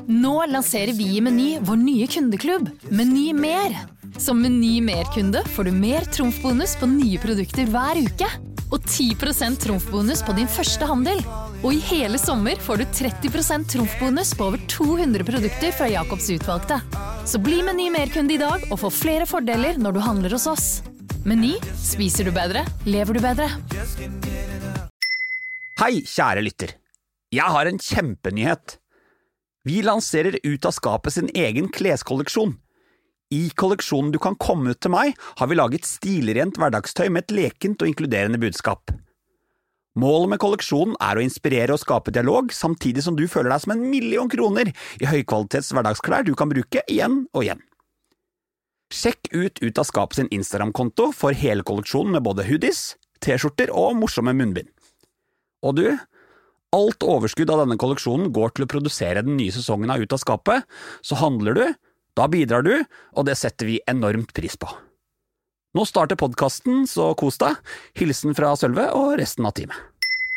Nå lanserer vi I Meny vår nye kundeklubb, Meny Mer. Som Meny Mer-kunde får du mer trumfbonus på nye produkter hver uke. Og 10% trumfbonus på din første handel. Og I hele sommer får du 30% trumfbonus på over 200 produkter fra Jakobs utvalgte. Så bli Meny Mer-kunde I dag og få flere fordeler når du handler hos oss. Meny, spiser du bedre, lever du bedre. Hei, kjære lytter. Jeg har en kjempenyhet. Vi lanserer Ut av skapet sin egen kleskolleksjon. I kolleksjonen Du kan komme ut til meg har vi laget stilrent hverdagstøy med et lekent og inkluderende budskap. Målet med kolleksjonen å inspirere og skape dialog, samtidig som du føler deg som 1 million kroner I høykvalitets hverdagsklær du kan bruke igjen og igjen. Sjekk Ut av skapet sin Instagram-konto for hele kolleksjonen med både hoodies, t-skjorter og morsomme munnbind. Og du, alt overskudd av denne kolleksjonen går til å produsere den nye sesongen av Ut av skapet, så handler du, da bidrar du, og det setter vi enormt pris på. Nå starter podcasten, så kos deg. Hilsen fra Sølve og resten av teamet.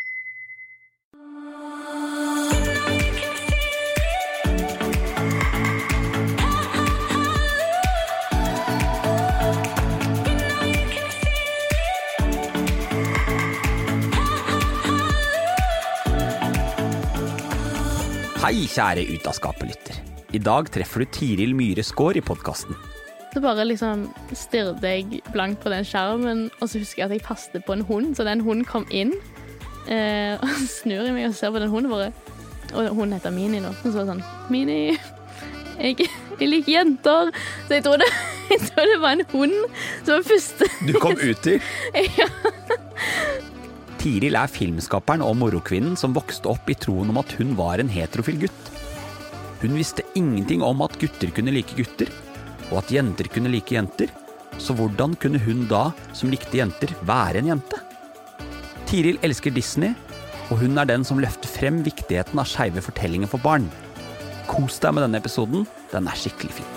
Hei, kjære Ut av skapet-lytter. I dag treffer du Tiril Myhre Skår I podcasten. Så bare liksom stirrte jeg blankt på den skjermen, og så husker jeg at jeg passet på en hund, så den hunden kom inn, og så snur jeg meg og ser på den hunden bare, og hunden heter Mini nå, og så var det sånn, Mini, jeg liker jenter, så jeg tror det var en hund som var første. Du kom ut til? Ja. Tiril filmskaperen og morokvinnen som vokste opp I troen om at hun var en heterofil gutt. Hun visste ingenting om at gutter kunne like gutter, og at jenter kunne like jenter, så hvordan kunne hun da, som likte jenter, være en jente? Tiril elsker Disney, og hun den som løfter frem viktigheten av skeive fortellinger for barn. Kos deg med denne episoden, den skikkelig fin.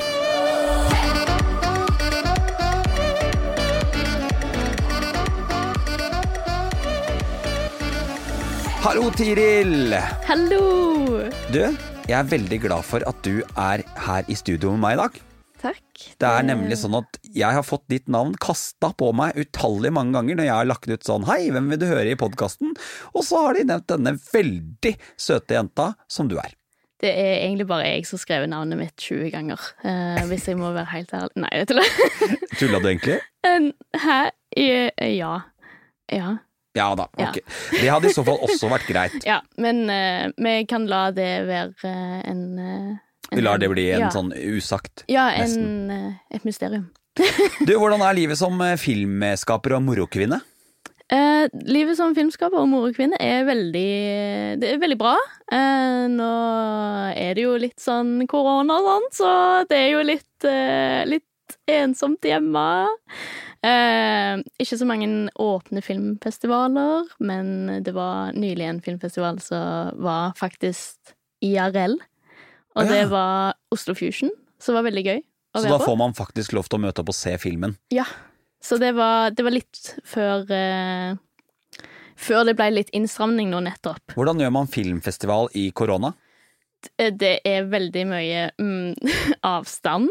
Hallo Tiril! Hallo! Du, jeg veldig glad for at du her I studio med meg I dag. Takk. Det nemlig sånn at jeg har fått ditt navn kastet på meg utallige mange ganger når jeg har lagt ut sånn, hei, hvem vil du høre I podcasten? Og så har de nevnt denne veldig søte jenta som du Det egentlig bare jeg som skrev navnet mitt 20 ganger, hvis jeg må være helt ærlig. Nei, det tuller. Tullet du egentlig? Hæ? Ja. Ja. Ja da, ok. Det hadde I så fall også vært greit. Ja, men vi kan la det være en vi lar det bli en sånn usagt. Ja, et mysterium. Du, hvordan livet som filmskaper og morokvinne? Livet som filmskaper og morokvinne det veldig bra. Nå det jo litt sånn korona og sånn, så det jo litt ensomt hjemme. Ikke så mange åpne filmfestivaler, men det var nylig en filmfestival som var faktisk IRL, og det var Oslo Fusion, som var veldig gøy å være på. Så da får man faktisk lov til å møte opp og se filmen? Ja, så det var litt før det ble litt innstramning nå nettopp. Hvordan gjør man filmfestival I korona? Det veldig mye avstand.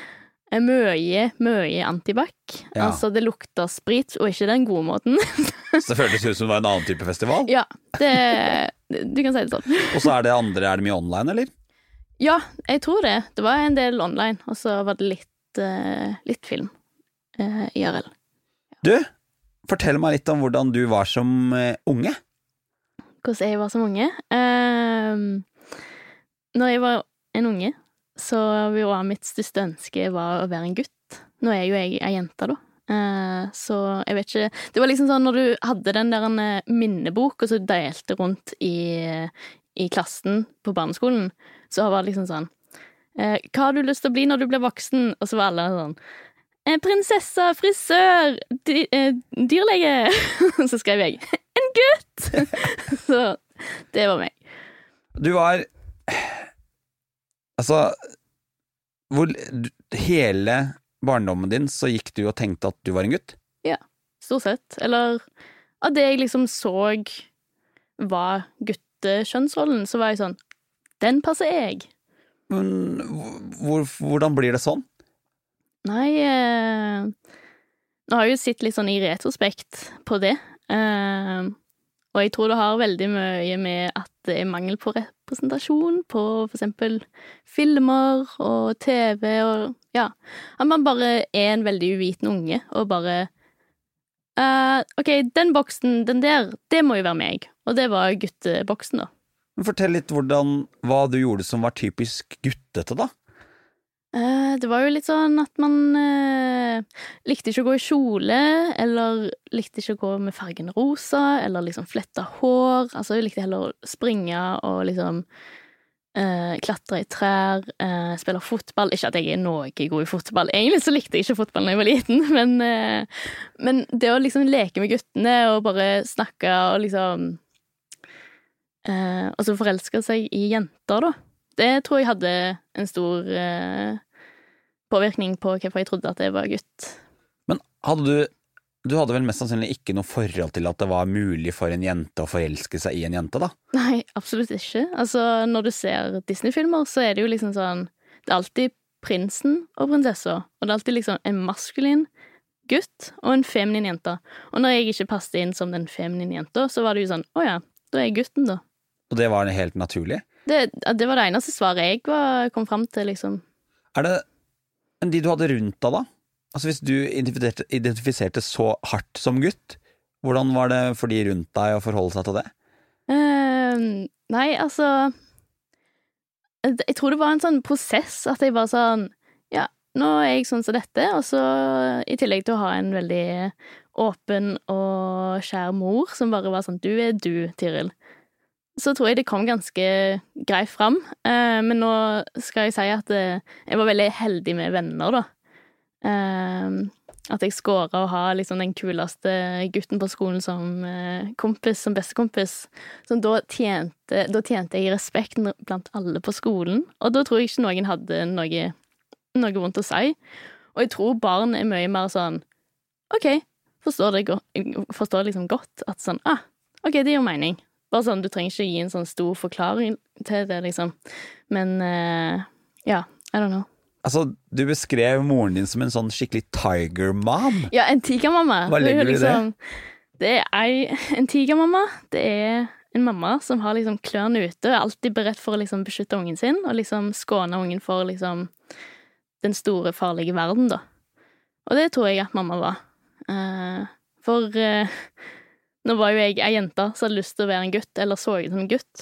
Mye antibac. Ja. Altså det lukter sprit, og ikke den gode måten. Så det føltes ut som det var en annen type festival? Ja, du kan si det sånn. Og så det andre, det mye online, eller? Ja, jeg tror det. Det var en del online, og så var det litt film IRL. Ja. Du, fortell meg litt om hvordan du var som unge. Hvordan jeg var som unge? Når jeg var en unge, så var mitt største ønske var å være en gutt. Nå jo jeg en jente da. Så jeg vet ikke, det var liksom sånn når du hadde den der minnebok, og så delte rundt I klassen på barneskolen, så var det liksom sånn, hva har du lyst til å bli når du blir voksen? Og så var alle sånn, prinsesse, frisør, dyrlege. Og så skrev jeg, en gutt! Så det var meg. Du var... Altså, hele barndommen din så gikk du og tenkte at du var en gutt? Ja, stort sett. Eller av det jeg liksom så var guttekjønnsrollen, så var jeg sånn, den passer jeg. Men hvordan blir det sånn? Nei, nå har jeg jo sett litt sånn i retrospekt på det, og jeg tror det har veldig mye med at det er mangel på representasjon på for eksempel filmer og TV og ja, at man bare er en veldig uviten unge og bare ok, den boksen, den der, det må jo være meg, og det var gutteboksen da. Fortell litt hva du gjorde som var typisk guttete da? Det var jo litt sånn at man likte ikke å gå i kjole, eller likte ikke å gå med fargen rosa, eller liksom flette hår. Altså, jeg likte heller å springe og liksom klatre i trær, spille fotball. Ikke at jeg er noe god i fotball. Egentlig så likte jeg ikke fotball når jeg var liten, men det å liksom leke med guttene og bare snakke og liksom og så forelske seg i jenter da. Det tror jeg hadde en stor påvirkning på hvorfor jeg trodde at jeg var gutt. Men du hadde vel mest sannsynlig ikke noe forhold til at det var mulig for en jente å forelske seg i en jente da? Nei, absolutt ikke. Altså, når du ser Disney-filmer, så er det jo liksom sånn, det er alltid prinsen og prinsessa, og det er alltid liksom en maskulin gutt og en feminin jente. Og når jeg ikke passet inn som den feminine jenta, så var det jo sånn, åja, da er jeg gutten da. Og det var helt naturlig? Det var det eneste svaret jeg kom frem til, liksom. Er det de du hadde rundt deg da? Altså hvis du identifiserte så hardt som gutt, hvordan var det for de rundt deg å forholde seg til det? Nei, altså jeg tror det var en sånn prosess at jeg bare sånn, ja, nå er jeg sånn som dette, og så i tillegg til å ha en veldig åpen og kjær mor som bare var sånn, du er du, Tiril. Så tror jeg det kom ganske greit fram, men nå skal jeg si at jeg var veldig heldig med venner da. At jeg skåret å ha liksom den kuleste gutten på skolen som kompis, som bestekompis. Så da tjente jeg respekt blant alle på skolen, og da tror jeg ikke noen hadde noe vondt å si. Og jeg tror barn er mye mer sånn, ok, forstår liksom godt at sånn, ok, det gir mening. Bare sånn, du trenger ikke gi en sånn stor forklaring til det, liksom. Men, ja, I don't know. Altså, du beskrev moren din som en sånn skikkelig tiger-mom. Ja, en tigermamma. Hva legger du i det? Det er en tigermamma. Det er en mamma som har liksom klørne ute, og er alltid beredt for å liksom beskytte ungen sin, og liksom skåne ungen for liksom den store, farlige verden, da. Og det tror jeg at mamma var. Nå var jo jeg en jente som hadde lyst til å være en gutt, eller så ut som en gutt.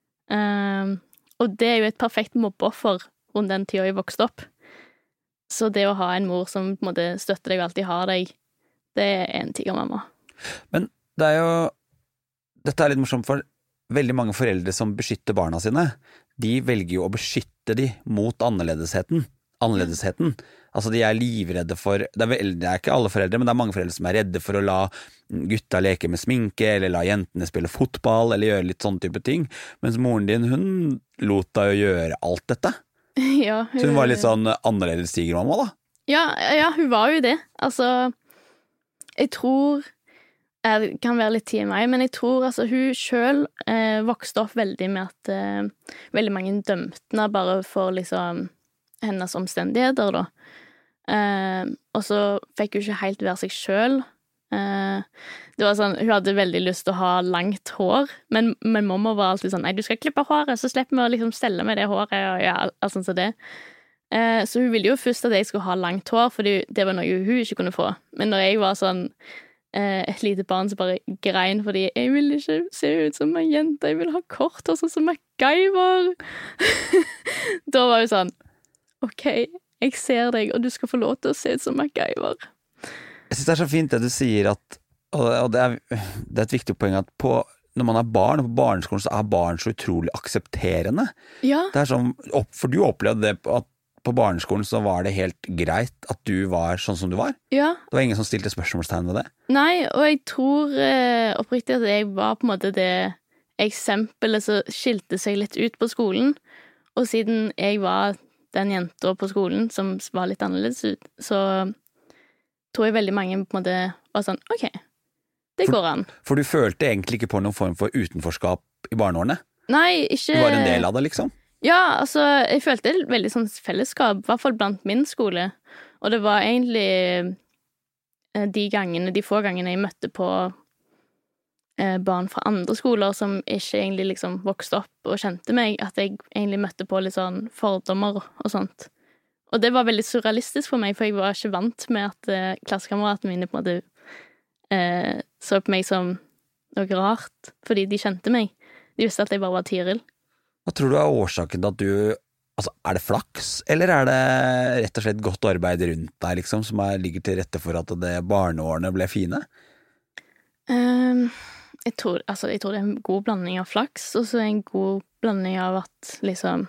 Og det er jo et perfekt mobbeoffer rundt den tiden jeg vokste opp. Så det å ha en mor som på en måte støtter deg og alltid har deg, det er en tigermamma. Men det er jo, dette er litt morsomt, for veldig mange foreldre som beskytter barna sine, de velger jo å beskytte de mot annerledesheten. Altså de er livredde for, det er ikke alle foreldre, men det er mange foreldre som er redde for å la gutta leke med sminke, eller la jentene spille fotball, eller gjøre litt sånn type ting, mens moren din, hun lot deg jo gjøre alt dette. Ja, så hun var litt sånn annerledes tigermamma da? Ja, hun var jo det. Altså, jeg tror, det kan være litt tid i meg, men jeg tror altså hun selv vokste opp veldig med at veldig mange dømte henne bare for liksom hennes omstendigheter da. Og så fikk hun ikke helt være seg selv. Det var sånn, hun hadde veldig lyst til å ha langt hår, men mamma var alltid sånn, nei, du skal klippe håret, så slipper vi å liksom stelle med det håret, og ja, alt sånn som det. Så hun ville jo først at jeg skulle ha langt hår, fordi det var noe hun ikke kunne få. Men når jeg var sånn et lite barn som bare grein, fordi jeg vil ikke se ut som en jente, jeg vil ha kort hår sånn som MacGyver. Da var hun sånn, ok, jeg ser deg, og du skal få lov til å se ut som MacGyver. Jeg synes det er så fint det du sier, og det er et viktig poeng at når man er barn, og på barneskolen så er barn så utrolig aksepterende. Ja. Det er sånn, for du opplevde det at på barneskolen så var det helt greit at du var sånn som du var? Ja. Det var ingen som stilte spørsmålstegn ved det? Nei, og jeg tror oppriktig at jeg var på en måte det eksempelet som skilte seg litt ut på skolen, og siden jeg var den jenta på skolen som var litt annerledes ut, så tror jeg veldig mange på en måte var sånn, ok, det går an. For du følte egentlig ikke på noen form for utenforskap i barneårene? Nei, ikke... Du var en del av det, liksom? Ja, altså, jeg følte det veldig sånn fellesskap, I hvert fall blant min skole. Og det var egentlig de få gangene jeg møtte på barn fra andre skoler som ikke egentlig liksom vokste opp og kjente meg, at jeg egentlig møtte på litt sånn fordommer og sånt. Og det var veldig surrealistisk for meg, for jeg var ikke vant med at klassekameratene mine på en måte så på meg som noe rart, fordi de kjente meg. De visste at jeg bare var Tiril. Hva tror du årsaken til at du, altså er det flaks, eller er det rett og slett godt arbeid rundt deg, liksom, som ligger til rette for at barneårene ble fine? Jeg tror det en god blanding av flaks, og så en god blanding av at liksom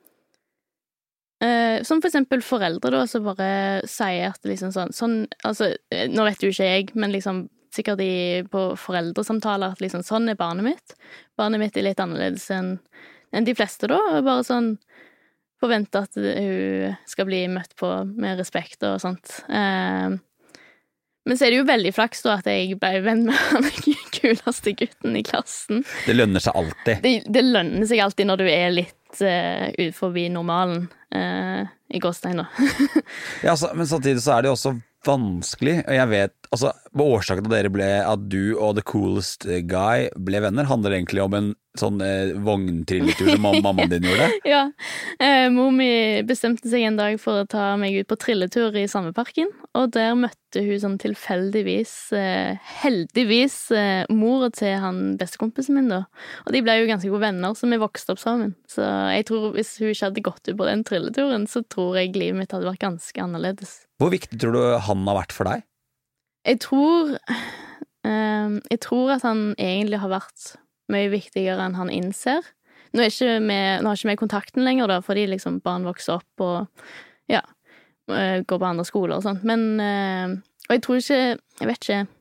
som for eksempel foreldre da, som bare sier at liksom sånn, altså, nå vet jo ikke jeg, men liksom sikkert på foreldresamtaler at liksom sånn barnet mitt. Barnet mitt litt annerledes enn de fleste da, og bare sånn forvente at hun skal bli møtt på med respekt og sånt. Men så det jo veldig flaks da at jeg ble venn med den kuleste gutten I klassen. Det lønner seg alltid. Det lønner seg alltid når du litt ut forbi normalen I gåstein da. Ja, men samtidig så det jo også vanskelig, og jeg vet, altså, årsaken til dere ble at du og the coolest guy ble venner, handler egentlig om en sånn vogntrilletur som mammaen din gjorde? Ja, mor mi bestemte seg en dag for å ta meg ut på trilletur I Sammeparken, og der møtte hun sånn tilfeldigvis, heldigvis, mor til han bestekompisen min da, og de ble jo ganske gode venner, så vi vokste opp sammen. Så jeg tror hvis hun ikke hadde gått ut på den trilleturen, så tror jeg livet mitt hadde vært ganske annerledes. Hvor viktig tror du han har vært for deg? Jeg tror at han egentlig har vært mye viktigere enn han innser. Nå har ikke vi kontakten lenger da, fordi liksom barn vokser opp og ja, går på andre skoler og sånt. Men, og jeg tror ikke, jeg vet ikke,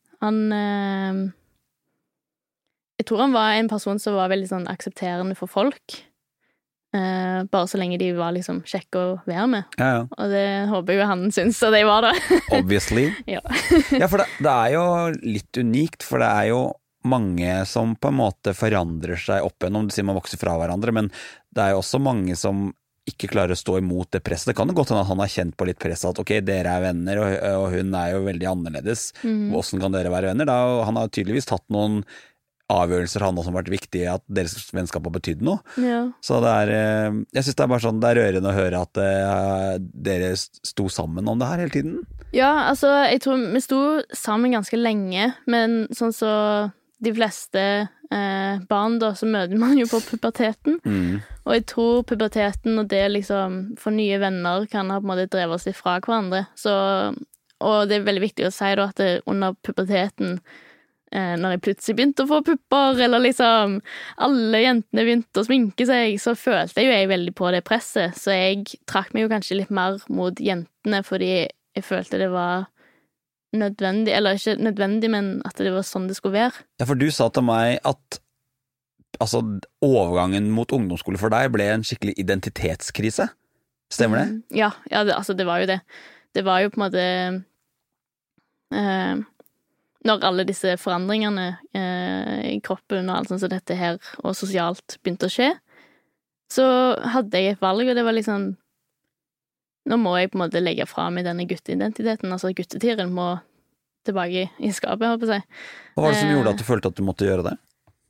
jeg tror han var en person som var veldig sånn aksepterende for folk. Bare så lenge de var liksom kjekke å være med. Ja. Og det håper jeg jo han synes at de var da. Obviously. Ja. Ja, for det jo litt unikt, for det jo mange som på en måte forandrer seg opp igjennom, du sier man vokser fra hverandre, men det jo også mange som ikke klarer å stå imot det presset. Det kan jo godt hende at han har kjent på litt press at ok, dere venner, og hun jo veldig annerledes. Hvordan kan dere være venner? Han har tydeligvis tatt noen avgjørelser han også har vært viktig at deres vennskap har betydd noe. Ja. Så jeg synes det bare sånn, det rørende å høre at dere sto sammen om det her hele tiden. Ja, altså, jeg tror vi sto sammen ganske lenge, men sånn så de fleste barn da, så møter man jo på puberteten. Og jeg tror puberteten og det liksom, for nye venner kan ha på en måte drevet oss litt fra hverandre. Så, og det veldig viktig å si da, at under puberteten når jeg plutselig begynte å få pupper, eller liksom alle jentene begynte å sminke seg, så følte jeg jo veldig på det presset, så jeg trakk meg jo kanskje litt mer mot jentene, fordi jeg følte det var nødvendig, eller ikke nødvendig, men at det var sånn det skulle være. Ja, for du sa til meg at altså, overgangen mot ungdomsskole for deg ble en skikkelig identitetskrise. Stemmer det? Ja, det var jo det. Det var jo på en måte når alle disse forandringene I kroppen og alt sånt som dette her, og sosialt begynte å skje, så hadde jeg et valg, og det var liksom, nå må jeg på en måte legge fra meg denne gutteidentiteten, altså guttetiren må tilbake I skapet, håper jeg. Hva var det som gjorde at du følte at du måtte gjøre det?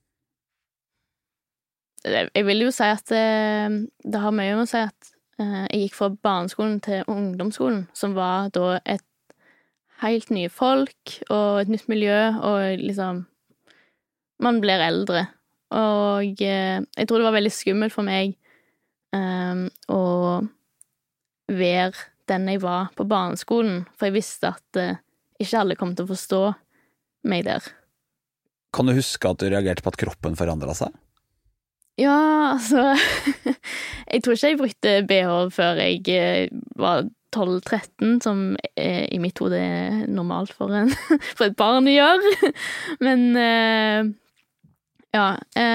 Jeg vil jo si at det har mye med å si at jeg gikk fra barneskolen til ungdomsskolen, som var da et helt nye folk, og et nytt miljø, og liksom, man blir eldre. Og jeg tror det var veldig skummelt for meg å være den jeg var på barneskolen, for jeg visste at ikke alle kom til å forstå meg der. Kan du huske at du reagerte på at kroppen forandret seg? Ja, altså, jeg tror ikke jeg brukte BH før jeg var 12-13, som I mitt hode normalt for et barn å gjøre. Men, ja.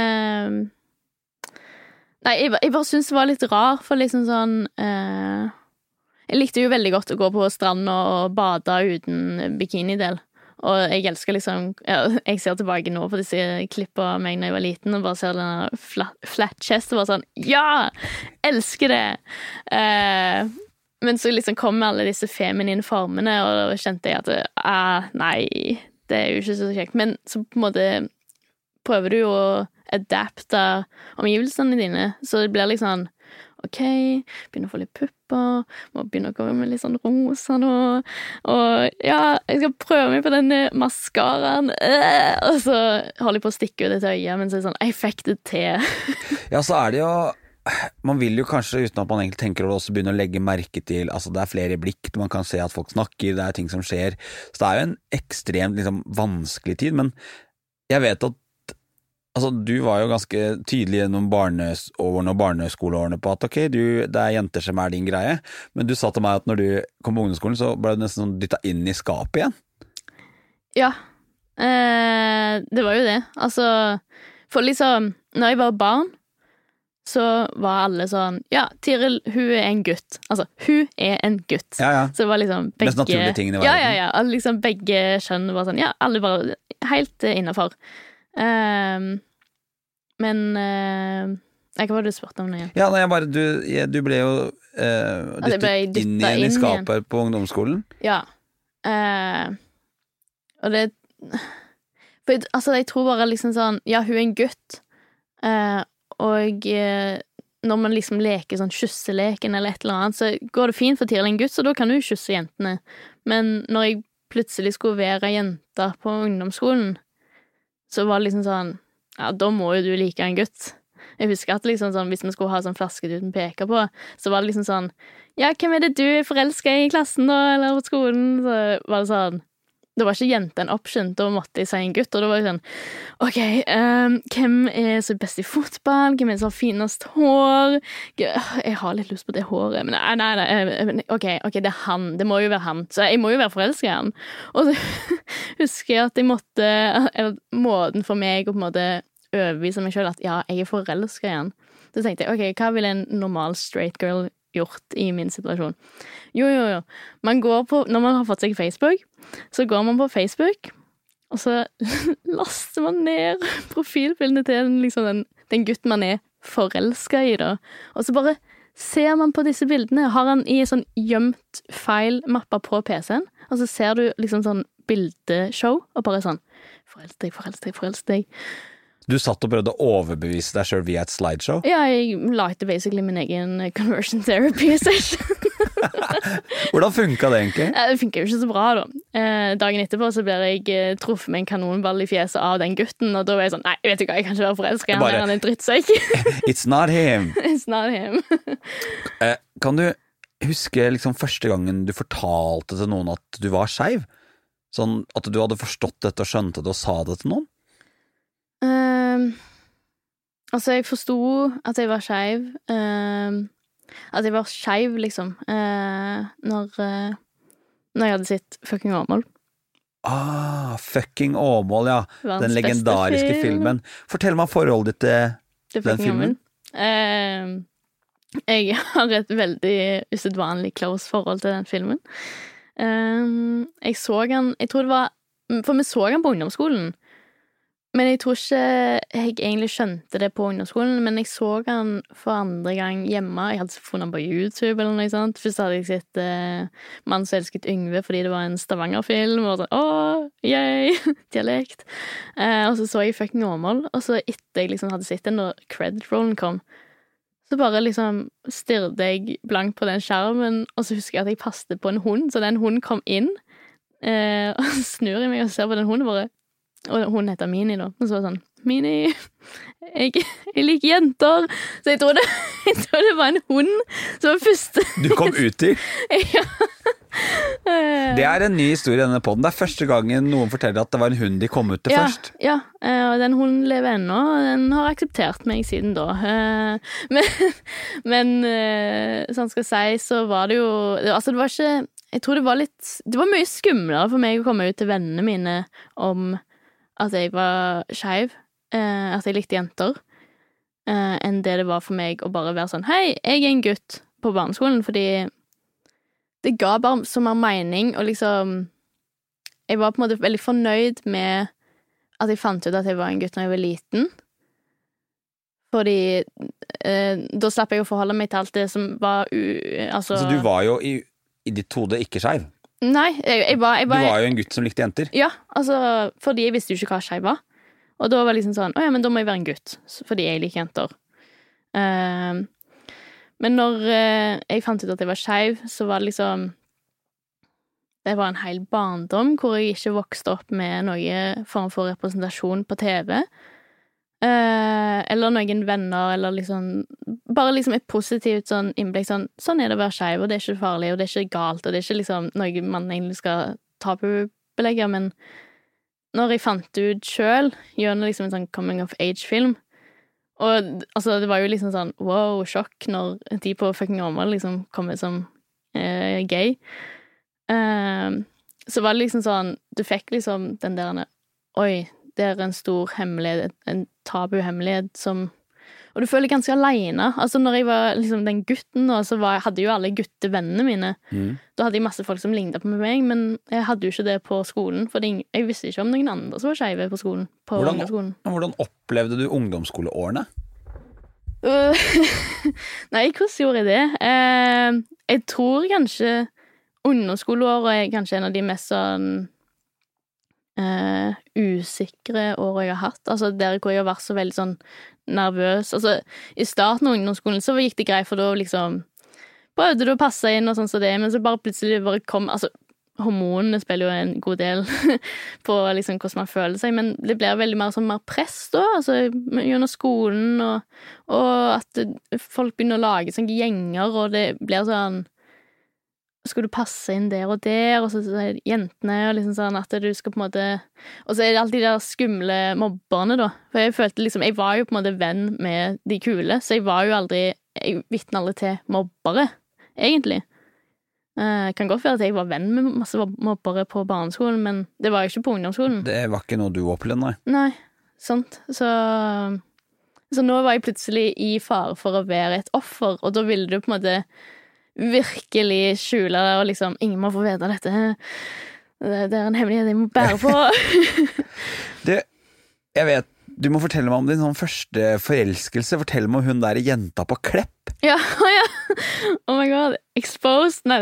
Nei, jeg bare synes det var litt rar, for liksom sånn jeg likte jo veldig godt å gå på stranden og bade uten bikinidel. Og jeg elsker liksom, jeg ser tilbake nå på disse klippene av meg når jeg var liten, og bare ser den flat chest, og bare sånn, ja, elsker det! Men så liksom kom alle disse feminine formene, og da kjente jeg at, nei, det er jo ikke så kjekt. Men så på en måte prøver du å adapte omgivelsene dine, så det blir liksom ok, begynner å få litt pupper, må begynne å gå med litt sånn rosa nå, og ja, jeg skal prøve meg på denne maskaraen, og så holder jeg på å stikke ut et øye, men så er det sånn, jeg fikk det til. Ja, så er det jo, man vil jo kanskje, uten at man egentlig tenker over, også begynne å legge merke til, altså det er flere blikk, man kan se at folk snakker, det er ting som skjer, så det er jo en ekstremt liksom, vanskelig tid, men jeg vet at altså, du var jo ganske tydelig gjennom barneårene og barneskoleårene på at ok, det er jenter som er din greie, men du sa til meg at når du kom på ungdomsskolen, så ble du nesten sånn dyttet inn i skapet igjen. Ja. Det var jo det. Altså, for liksom, når jeg var barn, så var alle sånn, ja, Tiril, hun er en gutt. Altså, hun er en gutt. Ja. Så det var liksom begge... Mest naturlige tingene i verden. Ja. Liksom begge kjønn var sånn, ja, alle var helt innenfor. Men hva var det du spurte om nå igjen? Ja, du ble jo dyttet inn i skapet på ungdomsskolen. Ja. Og det for, altså, jeg tror bare liksom sånn, ja, hun er en gutt, og når man liksom leker sånn kysseleken eller et eller annet, så går det fint for Tiril en gutt, så da kan du kysse jentene. Men når jeg plutselig skulle være jente på ungdomsskolen, så var det liksom sånn, ja, da må jo du like en gutt. Jeg husker at liksom sånn, hvis vi skulle ha sånn flaske uten peker på, så var det liksom sånn, ja, hvem er det du er forelsket i klassen da, eller på skolen? Så var det sånn, det var ikke jente en option, da måtte jeg si en gutt, og da var det sånn, ok, hvem er så best i fotball? Hvem er så finest hår? Jeg har litt lyst på det håret, men nei, ok, det er han, det må jo være han, så jeg må jo være forelsket i han. Og så husker jeg at jeg måtte, eller måten for meg å på en måte overbevise meg selv at ja, jeg er forelsket i han. Så tenkte jeg, ok, hva vil en normal straight girl gjort i min situasjon? Jo. Man går på, når man har fått seg Facebook, så går man på Facebook, og så laster man ned profilbildene til liksom den gutten man er forelsket i da. Og så bare ser man på disse bildene, har han i sånn gjemt feilmapper på PC-en, og så ser du liksom sånn bildeshow, og bare sånn, forelsk deg. Du satt og prøvde å overbevise deg selv via et slideshow? Ja, jeg lagde basically min egen conversion therapy session. Hvordan funket det egentlig? Det funket jo ikke så bra da. Dagen etterpå så ble jeg truffet med en kanonball i fjeset av den gutten, og da var jeg sånn, nei, vet du hva, jeg kan ikke være forelsket, han er en drittsekk. It's not him. It's not him. Kan du huske liksom første gangen du fortalte til noen at du var skeiv? Sånn at du hadde forstått dette og skjønte det og sa det til noen? Altså, jeg forstod at jeg var skeiv, at jeg var skeiv, liksom, når jeg hadde sett Fucking Åmål. Fucking Åmål, ja. Den legendariske filmen. Fortell meg forholdet ditt til den filmen. Jeg har et veldig usedvanlig close forhold til den filmen. Jeg så den, jeg tror det var, for vi så den på ungdomsskolen, men jeg tror ikke jeg egentlig skjønte det på ungdomsskolen, men jeg så den for andre gang hjemme. Jeg hadde funnet den på YouTube eller noe sånt. Først hadde jeg sett Mann som elsket Yngve fordi det var en Stavanger-film, og sånn, yay, dialekt. Og så jeg Fucking Åmål, og så etter jeg liksom hadde sett den når credit-rollen kom, så bare liksom stirrte jeg blankt på den skjermen, og så husker jeg at jeg passet på en hund, så den hunden kom inn, og så snur jeg meg og ser på den hunden bare, og hun heter Mini da, og så var det sånn, Mini, jeg liker jenter, så jeg tror det var en hund som var første. Du kom ut i? Ja. Det er en ny historie i denne podden. Det er første gangen noen forteller at det var en hund de kom ut til først. Ja, og den hunden lever ennå, og den har akseptert meg siden da. Men sånn skal jeg si, så var det jo, altså det var ikke, jeg tror det var mye skumlere for meg å komme ut til vennene mine om at jeg var skeiv, at jeg likte jenter, enn det var for meg å bare være sånn, hei, jeg er en gutt på barneskolen, fordi det ga bare så mer mening, og liksom, jeg var på en måte veldig fornøyd med at jeg fant ut at jeg var en gutt når jeg var liten. Fordi da slapp jeg å forholde meg til alt det som var altså du var jo i ditt hode ikke skeiv? Nei, jeg var Du var jo en gutt som likte jenter. Ja, altså, fordi jeg visste jo ikke hva skeiv var. Og da var det liksom sånn, men da må jeg være en gutt, fordi jeg liker jenter. Men når jeg fant ut at jeg var skeiv, så var det liksom det var en hel barndom hvor jeg ikke vokste opp med noen form for representasjon på TV. Eller noen venner, eller liksom bare liksom et positivt sånn innblikk, sånn det å være skeiv, og det ikke farlig, og det ikke galt, og det ikke liksom noe man egentlig skal tabubelegge, men når jeg fant ut selv, gjennom liksom en sånn coming of age-film, og altså, det var jo liksom sånn, wow, sjokk når de på fucking Åmål liksom kommer som gay, så var det liksom sånn, du fikk liksom den der, oi, det en stor hemmelighet, en tabu-hemmelighet som og du føler ganske alene. Altså når jeg var liksom den gutten så hadde jo alle guttevennene mine. Da hadde jeg masse folk som lignet på meg, men jeg hadde jo ikke det på skolen, for jeg visste ikke om noen andre som var skeive på skolen. Hvordan opplevde du ungdomsskoleårene? Nei, hvordan gjorde jeg det? Jeg tror kanskje ungdomsskoleåret er kanskje en av de mest sånn usikre år jeg har hatt. Altså der hvor jeg har vært så veldig sånn nervøs. Altså i starten av ungdomsskolen så gikk det greit, for da liksom prøvde du å passe inn og sånn som det, men så bare plutselig bare kom, altså hormonene spiller jo en god del på liksom hvordan man føler seg, men det blir veldig mer press da, altså gjennom skolen og at folk begynner å lage sånne gjenger, og det blir sånn skal du passe inn der, og så er det jentene, og liksom sånn at du skal på en måte, og så er det alltid de der skumle mobberne da, for jeg følte liksom, jeg var jo på en måte venn med de kule, så jeg vitnet aldri til mobbere, egentlig. Kan godt være at jeg var venn med masse mobbere på barneskolen, men det var jo ikke på ungdomsskolen. Det var ikke noe du opplevde, nei? Nei, sant. Så nå var jeg plutselig i fare for å være et offer, og da ville du på en måte virkelig skjule det, og liksom, ingen må få vite dette. Det en hemmelighet jeg må bære på. Jeg vet, du må fortelle meg om din sånn første forelskelse. Fortell meg om hun der jenta på Klepp. Ja. Oh my god, exposed. Nei,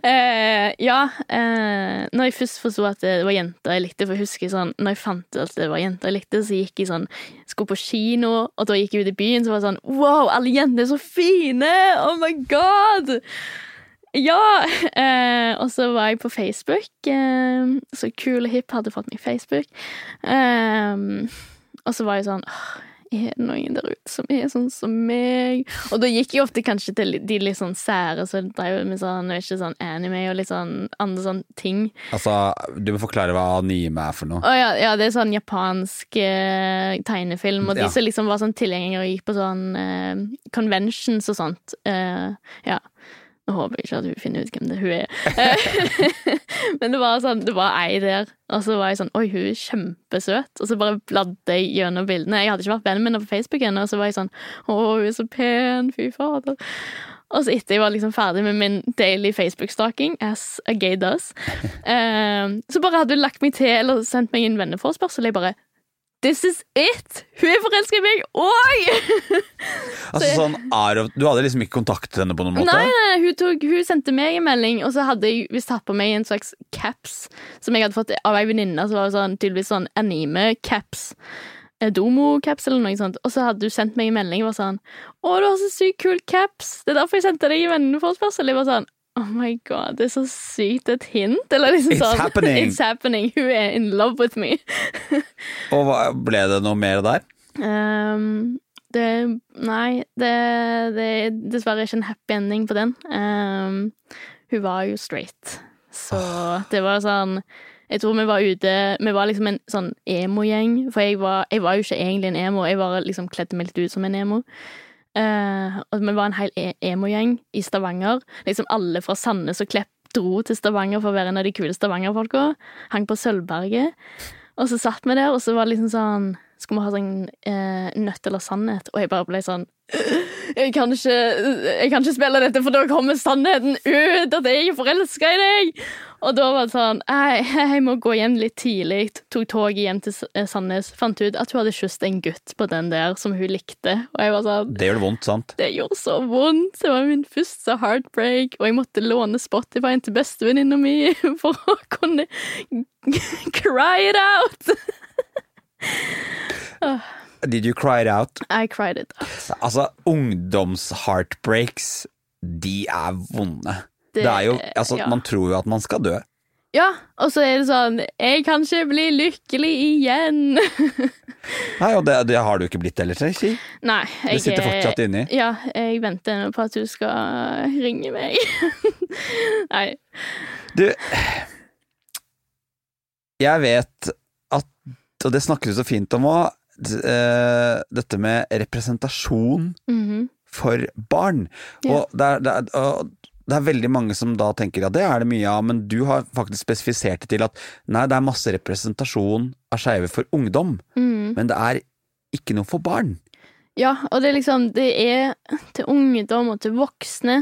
når jeg først forstod at det var jenter jeg likte, for jeg husker sånn, når jeg fant ut at det var jenter jeg likte, så gikk jeg sånn, skulle på kino, og da gikk jeg ut i byen, så var det sånn, wow, alle jenter er så fine, oh my god. Ja, og så var jeg på Facebook, så Kul og Hipp hadde fått meg Facebook, og så var jeg sånn, er det noen der ute som er sånn som meg? Og da gikk jeg ofte kanskje til de litt sånn sære, så drev med sånn, ikke sånn anime og litt sånn andre sånn ting. Altså, du må forklare hva anime er for noe. Ja, det er sånn japansk tegnefilm, og de som liksom var sånn tilgjengere og gikk på sånn conventions og sånt. Ja. Nå håper jeg ikke at hun finner ut hvem det hun er. Men det var sånn, det var ei der, og så var jeg sånn, oi, hun er kjempesøt, og så bare bladde jeg gjennom bildene. Jeg hadde ikke vært venn med henne på Facebook ennå, og så var jeg sånn, hun er så pen, fy fader. Og så etter jeg var liksom ferdig med min daily Facebook-stalking, as a gay does, så bare hadde hun lagt meg til, eller sendt meg en venneforspørsel, jeg bare, this is it! Hun er forelsket i meg, oi! Altså sånn, du hadde liksom ikke kontaktet henne på noen måte? Nei, hun sendte meg en melding, og så hadde jeg visst tatt på meg en slags caps, som jeg hadde fått av ei venninne, så var det sånn, tydeligvis sånn anime-caps, domo-caps eller noe sånt, og så hadde du sendt meg en melding, og var sånn, å, du har så sykt kul caps, det er derfor jeg sendte deg i venneforspørsel, jeg var sånn, oh my god, det er så sykt et hint, eller liksom It's sånn, happening. It's happening, hun er in love with me. Og ble det noe mer der? Nei, det er dessverre ikke en happy ending på den. Hun var jo straight, så det var sånn, jeg tror vi var liksom en sånn emo-gjeng, for jeg var jo ikke egentlig en emo, jeg var liksom kledde meg litt ut som en emo. Og vi var en hel emo-gjeng i Stavanger, liksom alle fra Sandnes og Klepp dro til Stavanger for å være en av de kule Stavanger-folka, hang på Sølvberget, og så satt vi der, og så var det liksom sånn, skulle vi ha sånn nødt eller sannhet, og jeg bare ble sånn, jeg kan ikke spille dette, for da kommer sannheten ut, at jeg er forelsket i deg, Og da var det sånn, jeg må gå hjem litt tidlig, tok toget hjem til Sandnes, fant ut at hun hadde kysset en gutt på den der som hun likte. Og jeg var sånn... Det gjør det vondt, sant? Det gjorde så vondt. Det var min første heartbreak, og jeg måtte låne Spotify til bestevenninna mi for å kunne cry it out. Did you cry it out? I cried it out. Altså, ungdoms-heartbreaks, de vonde. Det jo, altså, man tror jo at man skal dø. Ja, og så det sånn, jeg kan ikke bli lykkelig igjen. Nei, og det har du ikke blitt heller, ikke? Nei. Det sitter fortsatt inni. Ja, jeg venter på at du skal ringe meg. Nei. Du, jeg vet at, og det snakker du så fint om også, dette med representasjon for barn. Og det veldig mange som da tenker at det det mye av, men du har faktisk spesifisert det til at nei, det masse representasjon av skeive for ungdom, men det ikke noe for barn. Ja, og det liksom, det til ungdom og til voksne,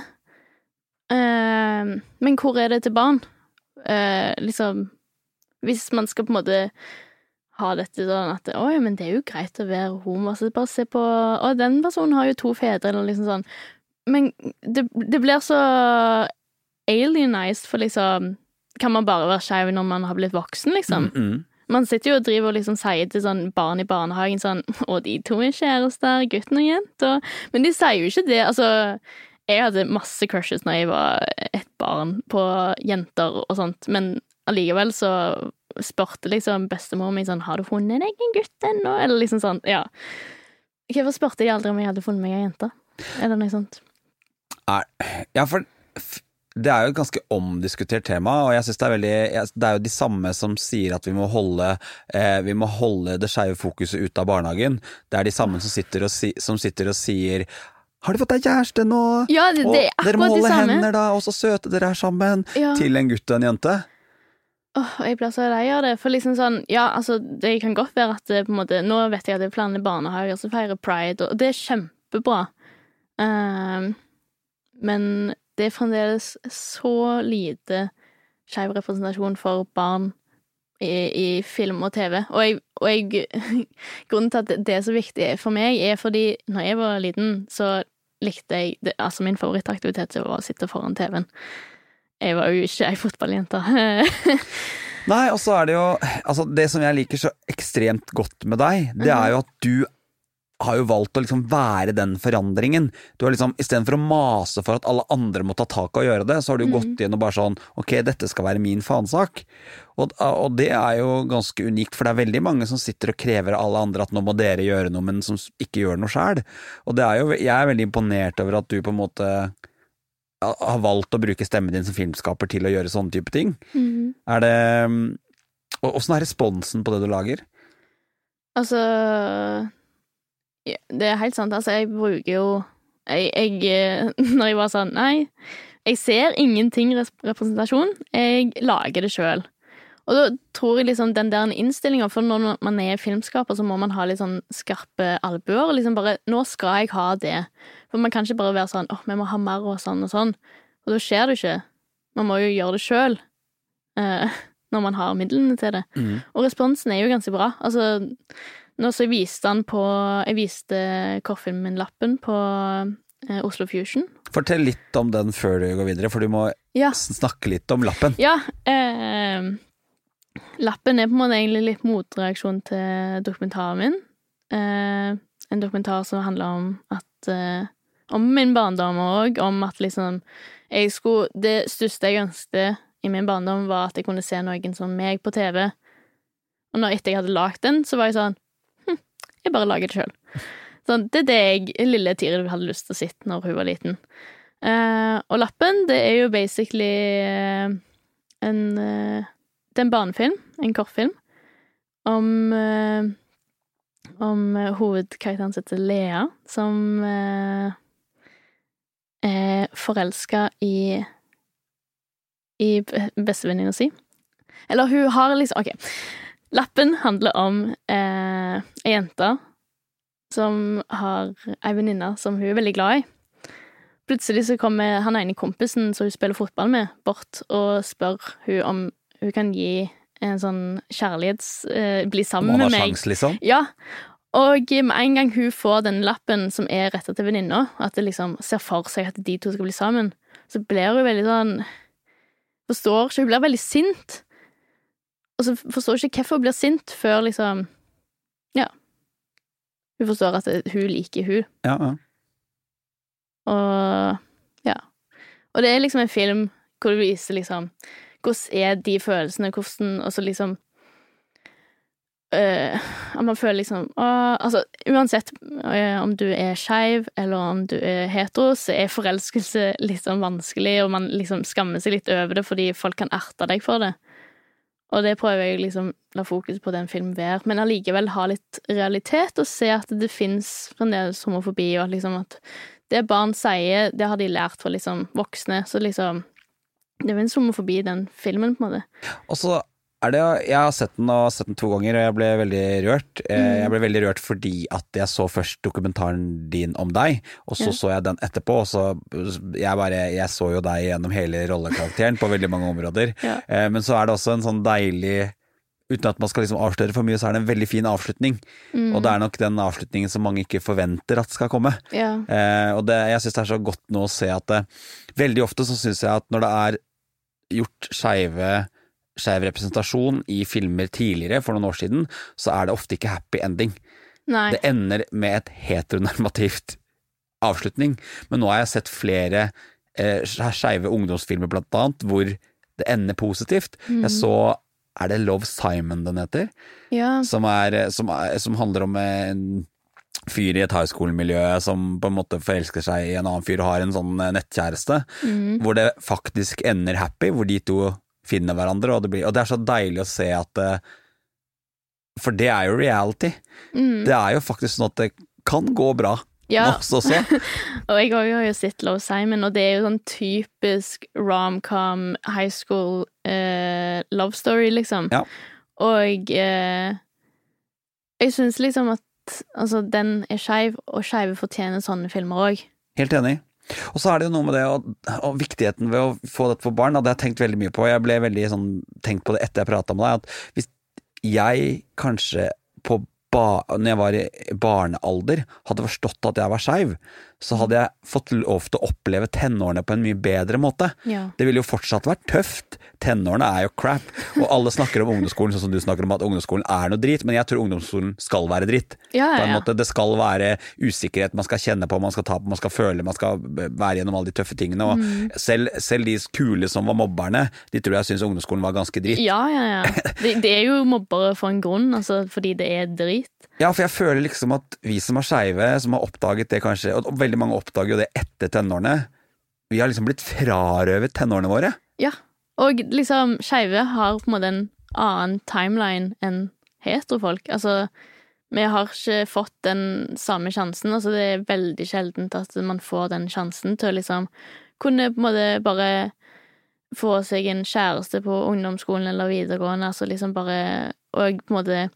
men hvor det til barn? Liksom, hvis man skal på en måte ha dette sånn at, oi, men det jo greit å være homo, så bare se på, den personen har jo 2 fedre, eller liksom sånn. Men det blir så alienized, for liksom, kan man bare være skeiv når man har blitt voksen, liksom? Man sitter jo og driver og liksom sier til sånn barn i barnehagen sånn, de 2 kjærester, gutten og jenter. Men de sier jo ikke det, altså, jeg hadde masse crushes når jeg var et barn på jenter og sånt, men allikevel så spørte liksom bestemor meg sånn, har du funnet deg en gutt ennå? Eller liksom sånn, ja. Hvorfor spørte de aldri om jeg hadde funnet meg en jente? Eller noe sånt? Ja, for det jo et ganske omdiskutert tema, og jeg synes det jo de samme som sier at vi må holde det skeive fokuset ut av barnehagen. Det de samme som sitter og sier har du fått deg kjæreste nå? Ja, det dere må holde hender da, og så søte dere sammen til en gutt og en jente. Jeg blir så lei av det, for liksom sånn, ja, altså, det kan godt være at det på en måte, nå vet jeg at det planer barnehager som feirer Pride, og det kjempebra. Men det fremdeles så lite skeiv representasjon for barn i film og TV. Og grunnen til at det så viktig for meg fordi når jeg var liten, så likte jeg det, altså min favorittaktivitet var å sitte foran TV-en. Jeg var jo ikke ei fotballjente. Nei, og så det jo, altså det som jeg liker så ekstremt godt med deg, det jo at du har jo valgt å liksom være den forandringen. Du har liksom, i stedet for å mase for at alle andre må ta tak og gjøre det, så har du gått inn og bare sånn, ok, dette skal være min fanesak. Og det jo ganske unikt, for det veldig mange som sitter og krever av alle andre at nå må dere gjøre noe, men som ikke gjør noe selv. Og det jo, jeg veldig imponert over at du på en måte har valgt å bruke stemmen din som filmskaper til å gjøre sånne type ting. Det, og hvordan responsen på det du lager? Altså, det helt sant, altså jeg bruker jo når jeg var sånn, nei, jeg ser ingenting representasjon, jeg lager det selv. Og da tror jeg liksom den der innstillingen, for når man filmskaper, så må man ha litt sånn skarpe albuer, og liksom bare, nå skal jeg ha det. For man kan ikke bare være sånn, vi må ha mer og sånn. Og da skjer det ikke. Man må jo gjøre det selv, når man har midlene til det. Og responsen jo ganske bra. Altså, nå så jeg viste kortfilmen min Lappen på Oslo Fusion. Fortell litt om den før du går videre, for du må snakke litt om Lappen. Ja, Lappen på en måte egentlig litt motreaksjon til dokumentaren min. En dokumentar som handler om at om min barndom og om at liksom det største jeg ønsket i min barndom var at jeg kunne se noen som meg på TV. Og når etter jeg hadde lagt den, så var jeg sånn jeg bare lager det selv. Sånn, det det lille Tiril hadde lyst til å sitte når hun var liten. Og Lappen, det jo basically det en barnefilm, en kortfilm, om hovedkarakteren som heter Lea, som forelsket i bestevenninna si. Eller hun har liksom, ok, Lappen handler om en jente som har en venninne som hun veldig glad i. plutselig så kommer han ene kompisen som hun spiller fotball med, bort og spør hun om hun kan gi en sånn bli sammen med meg. Om han har sjans, liksom? Ja, og med en gang hun får den lappen som rettet til venninna, at det liksom ser for seg at de to skal bli sammen, så blir hun veldig sånn, forstår ikke, hun blir veldig sint, og så forstår ikke hvorfor hun blir sint før liksom, ja, hun forstår at hun liker hun. Ja. Og og det liksom en film hvor du viser liksom hvordan de følelsene, og så liksom at man føler liksom altså uansett om du skeiv eller om du hetero, så forelskelse litt sånn vanskelig, og man liksom skammer seg litt over det fordi folk kan erte deg for det, og det prøver jeg liksom la fokus på den filmen være, men allikevel ha litt realitet og se at det finnes fremdeles homofobi, og liksom at det barn sier, det har de lært for liksom voksne, så liksom det finnes homofobi i den filmen på en måte. Og så det, jeg har sett den 2 ganger, og jeg ble veldig rørt. Jeg ble veldig rørt fordi at jeg så først dokumentaren din om deg, og så så jeg den etterpå, og så jeg så jo deg gjennom hele rollekarakteren på veldig mange områder. Men så det også en sånn deilig, uten at man skal liksom avsløre for mye, så det en veldig fin avslutning. Og det nok den avslutningen som mange ikke forventer at skal komme. Og jeg synes det så godt nå å se at veldig ofte så synes jeg at når det gjort skeiv representasjon i filmer tidligere, for noen år siden, så det ofte ikke happy ending. Nei. Det ender med et heteronormativt avslutning. Men nå har jeg sett flere skeive ungdomsfilmer blant annet, hvor det ender positivt. Jeg så det Love, Simon den heter? Ja. Som handler om en fyr i et high school-miljø som på en måte forelsker seg i en annen fyr og har en sånn nettkjæreste, hvor det faktisk ender happy, hvor de to finner hverandre, og det så deilig å se at for det jo reality. Det jo faktisk sånn at det kan gå bra. Ja, og jeg har jo sett Love, Simon, og det jo sånn typisk rom-com, high school love story, liksom. Ja. Og jeg synes liksom at altså, den skeiv, og skeive fortjener sånne filmer også. Helt enig. Og så det jo noe med det, og viktigheten ved å få dette for barn, det har jeg tenkt veldig mye på. Jeg ble veldig sånn, tenkt på det etter jeg pratet med deg, at hvis jeg kanskje når jeg var i barnealder hadde forstått at jeg var skeiv, så hadde jeg fått lov til å oppleve tenårene på en mye bedre måte. Ja. Det ville jo fortsatt vært tøft. Tenårene jo crap, og alle snakker om ungdomsskolen sånn som du snakker om at ungdomsskolen noe dritt, men jeg tror ungdomsskolen skal være dritt. Ja. På en måte, det skal være usikkerhet, man skal kjenne på, man skal ta på, man skal føle, man skal være gjennom alle de tøffe tingene, og selv de kule som var mobberne, de tror jeg synes ungdomsskolen var ganske dritt. Ja. Det jo mobbere for en grunn, altså fordi det dritt. Ja, for jeg føler liksom at vi som skeive, som har oppdaget det kanskje, og veldig mange oppdager jo det etter tenårene, vi har liksom blitt frarøvet tenårene våre. Ja, og liksom skeive har på en måte en annen timeline enn heterofolk. Altså, vi har ikke fått den samme sjansen, altså det veldig sjeldent at man får den sjansen til å liksom kunne på en måte bare få seg en kjæreste på ungdomsskolen eller videregående, altså liksom bare, og på en måte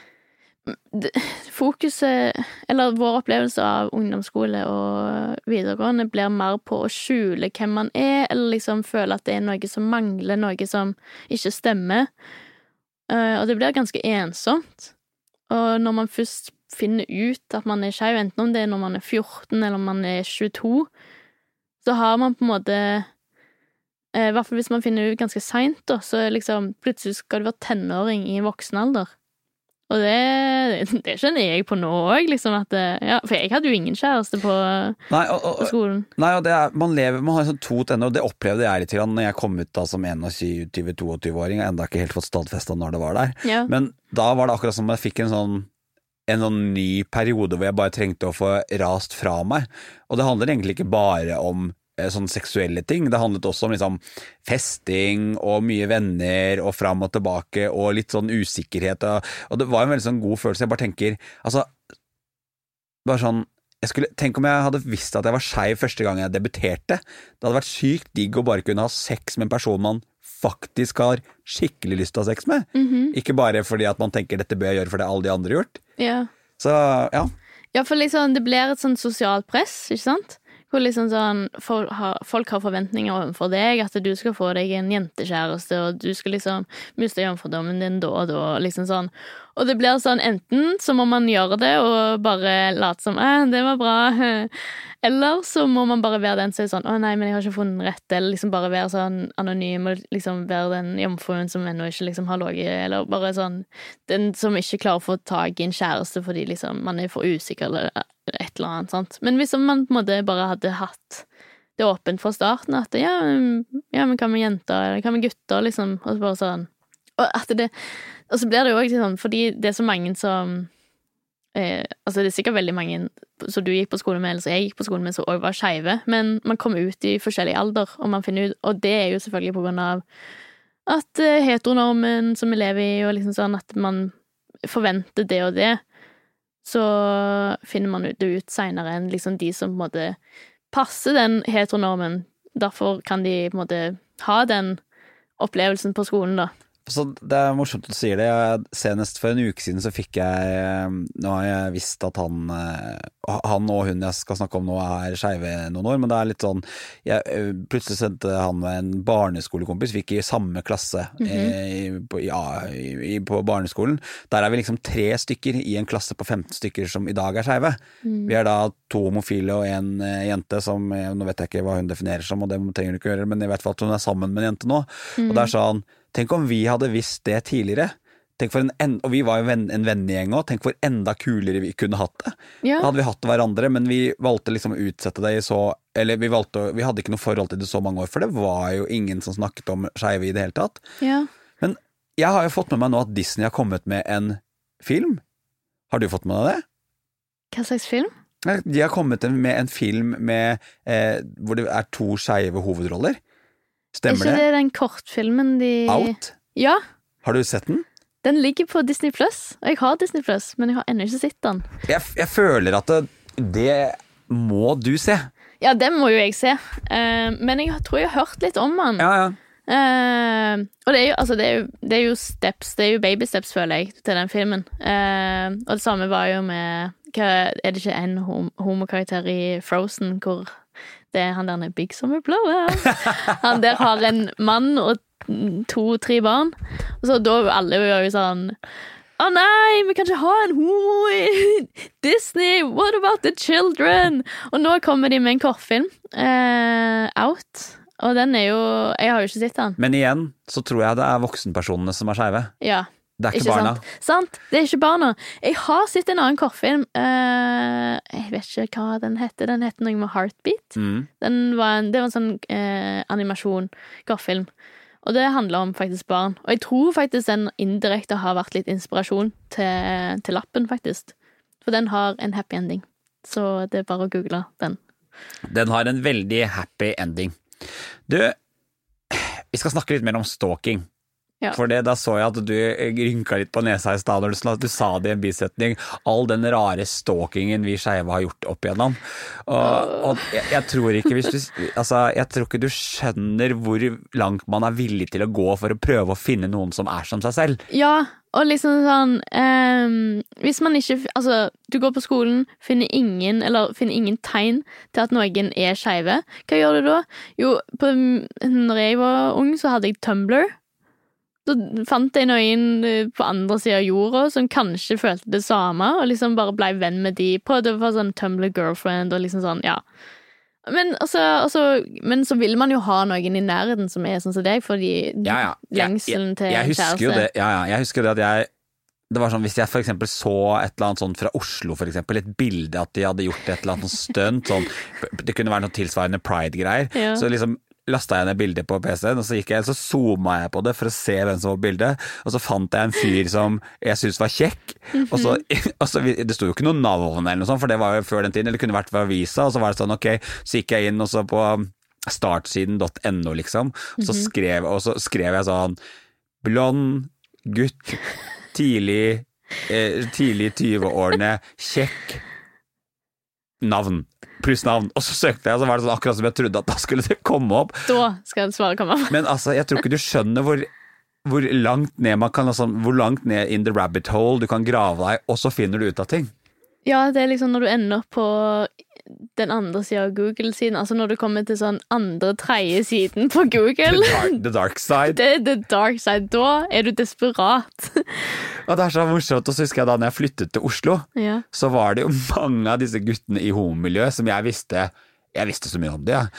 fokuset, eller vår opplevelse av ungdomsskole og videregående blir mer på å skjule hvem man eller liksom føle at det noe som mangler, noe som ikke stemmer, og det blir ganske ensomt. Og når man først finner ut at man skeiv, enten om det når man 14 eller om man 22, så har man på en måte i hvert fall hvis man finner ut ganske sent da, så liksom plutselig skal du være tenåring i voksen alder. Og det skjønner jeg på nå også, liksom at, ja, for jeg hadde jo ingen kjæreste på skolen. Nei, og man har sånn to tenner, og det opplevde jeg litt grann når jeg kom ut da som 21-22-åring, og enda ikke helt fått stadfestet når det var der. Ja. Men da var det akkurat som jeg fikk en sånn ny periode hvor jeg bare trengte å få rast fra meg. Og det handler egentlig ikke bare om sånn seksuelle ting, det handlet også om liksom festing og mye venner og fram og tilbake og litt sånn usikkerhet og det var en veldig sånn god følelse. Jeg bare tenker, altså bare sånn, tenk om jeg hadde visst at jeg var skeiv første gang jeg debuterte. Det hadde vært sykt digg å bare kunne ha sex med en person man faktisk har skikkelig lyst til å ha sex med. Ikke bare fordi at man tenker dette bør jeg gjøre for det alle de andre har gjort. Ja. Så, ja. Ja, for liksom det blir et sånn sosialt press, ikke sant? Hvor liksom sånn, folk har forventninger overfor deg, at du skal få deg en jentekjæreste, og du skal liksom miste jomfrudommen din da og da, liksom sånn. Og det blir sånn, enten så må man gjøre det og bare late som, det var bra, eller så må man bare være den som er sånn, nei, men jeg har ikke funnet rett, eller liksom bare være sånn anonym, og liksom være den jomfruen som ennå ikke liksom har logget, eller bare sånn, den som ikke klarer å få tag i en kjæreste fordi liksom man er for usikker, eller et eller annet, sant? Men hvis man på en måte bare hadde hatt det åpent fra starten, at ja, men hva med jenter, eller hva med gutter, liksom, og så bare sånn, og så blir det jo også sånn, fordi det er så mange som, altså det er sikkert veldig mange som du gikk på skole med, eller så jeg gikk på skole med, som også var skeive, men man kommer ut i forskjellig alder, og man finner ut, og det er jo selvfølgelig på grunn av at heteronormen som vi lever i, og liksom sånn at man forventer det og det, så finner man det ut senere enn liksom de som på en måte passer den heteronormen. Derfor kan de på en måte ha den opplevelsen på skolen da. Så det er morsomt at du sier det. Senest for en uke siden så fikk nå har jeg visst at han og hun jeg skal snakke om nå skeive noen år, men det litt sånn, plutselig sendte han med en barneskolekompis, vi gikk i samme klasse på barneskolen. Der vi liksom 3 stykker i en klasse på 15 stykker som i dag skeive. Vi da 2 homofile og en jente som, nå vet jeg ikke hva hun definerer som, og det trenger du ikke gjøre, men i hvert fall at hun sammen med en jente nå. Og det sånn, tenk om vi hadde visst det tidligere. Og vi var jo en vennegjeng også. Tenk hvor enda kulere vi kunne hatt det. Ja. Da hadde vi hatt det hverandre, men vi valgte liksom å utsette det vi hadde ikke noe forhold til det så mange år, for det var jo ingen som snakket om skeive i det hele tatt. Ja. Men jeg har jo fått med meg nå at Disney har kommet med en film. Har du fått med deg det? Hva slags film? De har kommet med en film hvor det 2 skeive hovedroller. Stemmer det? Ikke det den kortfilmen de... Out? Ja. Har du sett den? Den ligger på Disney+. Og jeg har Disney+, men jeg har ennå ikke sett den. Jeg føler at det må du se. Ja, den må jo jeg se. Men jeg tror jeg har hørt litt om den. Ja. Og det er jo steps, det er jo baby steps, føler jeg, til den filmen. Og det samme var jo med, er det ikke en homokarakter i Frozen, hvor det han der Big Summer Blower. Han der har en mann og 2-3 barn. Og så da alle var jo sånn, nei, vi kan ikke ha en homo i Disney, what about the children? Og nå kommer de med en kortfilm, Out. Og den jo, jeg har jo ikke sett den. Men igjen, så tror jeg det voksenpersonene som skeive. Ja. Det ikke barna. Sant, det ikke barna. Jeg har sett en annen kortfilm. Jeg vet ikke hva den heter. Den heter noe med Heartbeat. Det var en sånn animasjon, kortfilm. Og det handler om faktisk barn. Og jeg tror faktisk den indirekte har vært litt inspirasjon til lappen, faktisk. For den har en happy ending. Så det bare å google den. Den har en veldig happy ending. Du, vi skal snakke litt mer om stalking. Ja. For da så jeg at du rynka litt på nesa i stedet når du sa det i en bisetning, all den rare stalkingen vi skeive har gjort opp igjennom. Og jeg tror ikke jeg tror ikke du skjønner hvor langt man villig til å gå for å prøve å finne noen som som seg selv. Ja, og liksom sånn, hvis man ikke, du går på skolen, finner ingen tegn til at noen skeive, hva gjør du da? Jo, når jeg var ung så hadde jeg Tumblr. Så fant jeg noen på andre siden av jorda som kanskje følte det samme, og liksom bare ble venn med de. Prøvde å få sånn Tumblr girlfriend, og liksom sånn, ja. Men så vil man jo ha noen i nærheten som sånn som deg, fordi lengselen til kjæreste. Jeg husker det at det var sånn, hvis jeg for eksempel så et eller annet sånt fra Oslo, for eksempel, et bilde at de hadde gjort et eller annet stunt, sånn, det kunne være noe tilsvarende Pride-greier, så liksom lastet jeg ned bildet på PC-en, og så zoomet jeg på det for å se hvem som var bildet, og så fant jeg en fyr som jeg synes var kjekk, og så det stod jo ikke noe navn eller noe sånt, for det var jo før den tiden, eller det kunne vært fra avisa, og så var det sånn, ok, så gikk jeg inn og så på startsiden.no liksom, og så skrev jeg sånn, blond, gutt, tidlig 20-årene, kjekk, navn, pluss navn, og så søkte jeg, og så var det sånn akkurat som jeg trodde at da skulle det komme opp. Da skal svaret komme opp. Men jeg tror ikke du skjønner hvor langt ned man kan, hvor langt ned in the rabbit hole du kan grave deg, og så finner du ut av ting. Ja, det liksom når du ender opp på den andre siden av Google-siden. Altså når du kommer til sånn andre-tredje siden på Google. The dark side. Det er the dark side. Da er du desperat. Og det så morsomt, og så husker jeg da når jeg flyttet til Oslo, Ja. så var det jo mange av disse guttene i homomiljøet som jeg visste så mye om det, ja.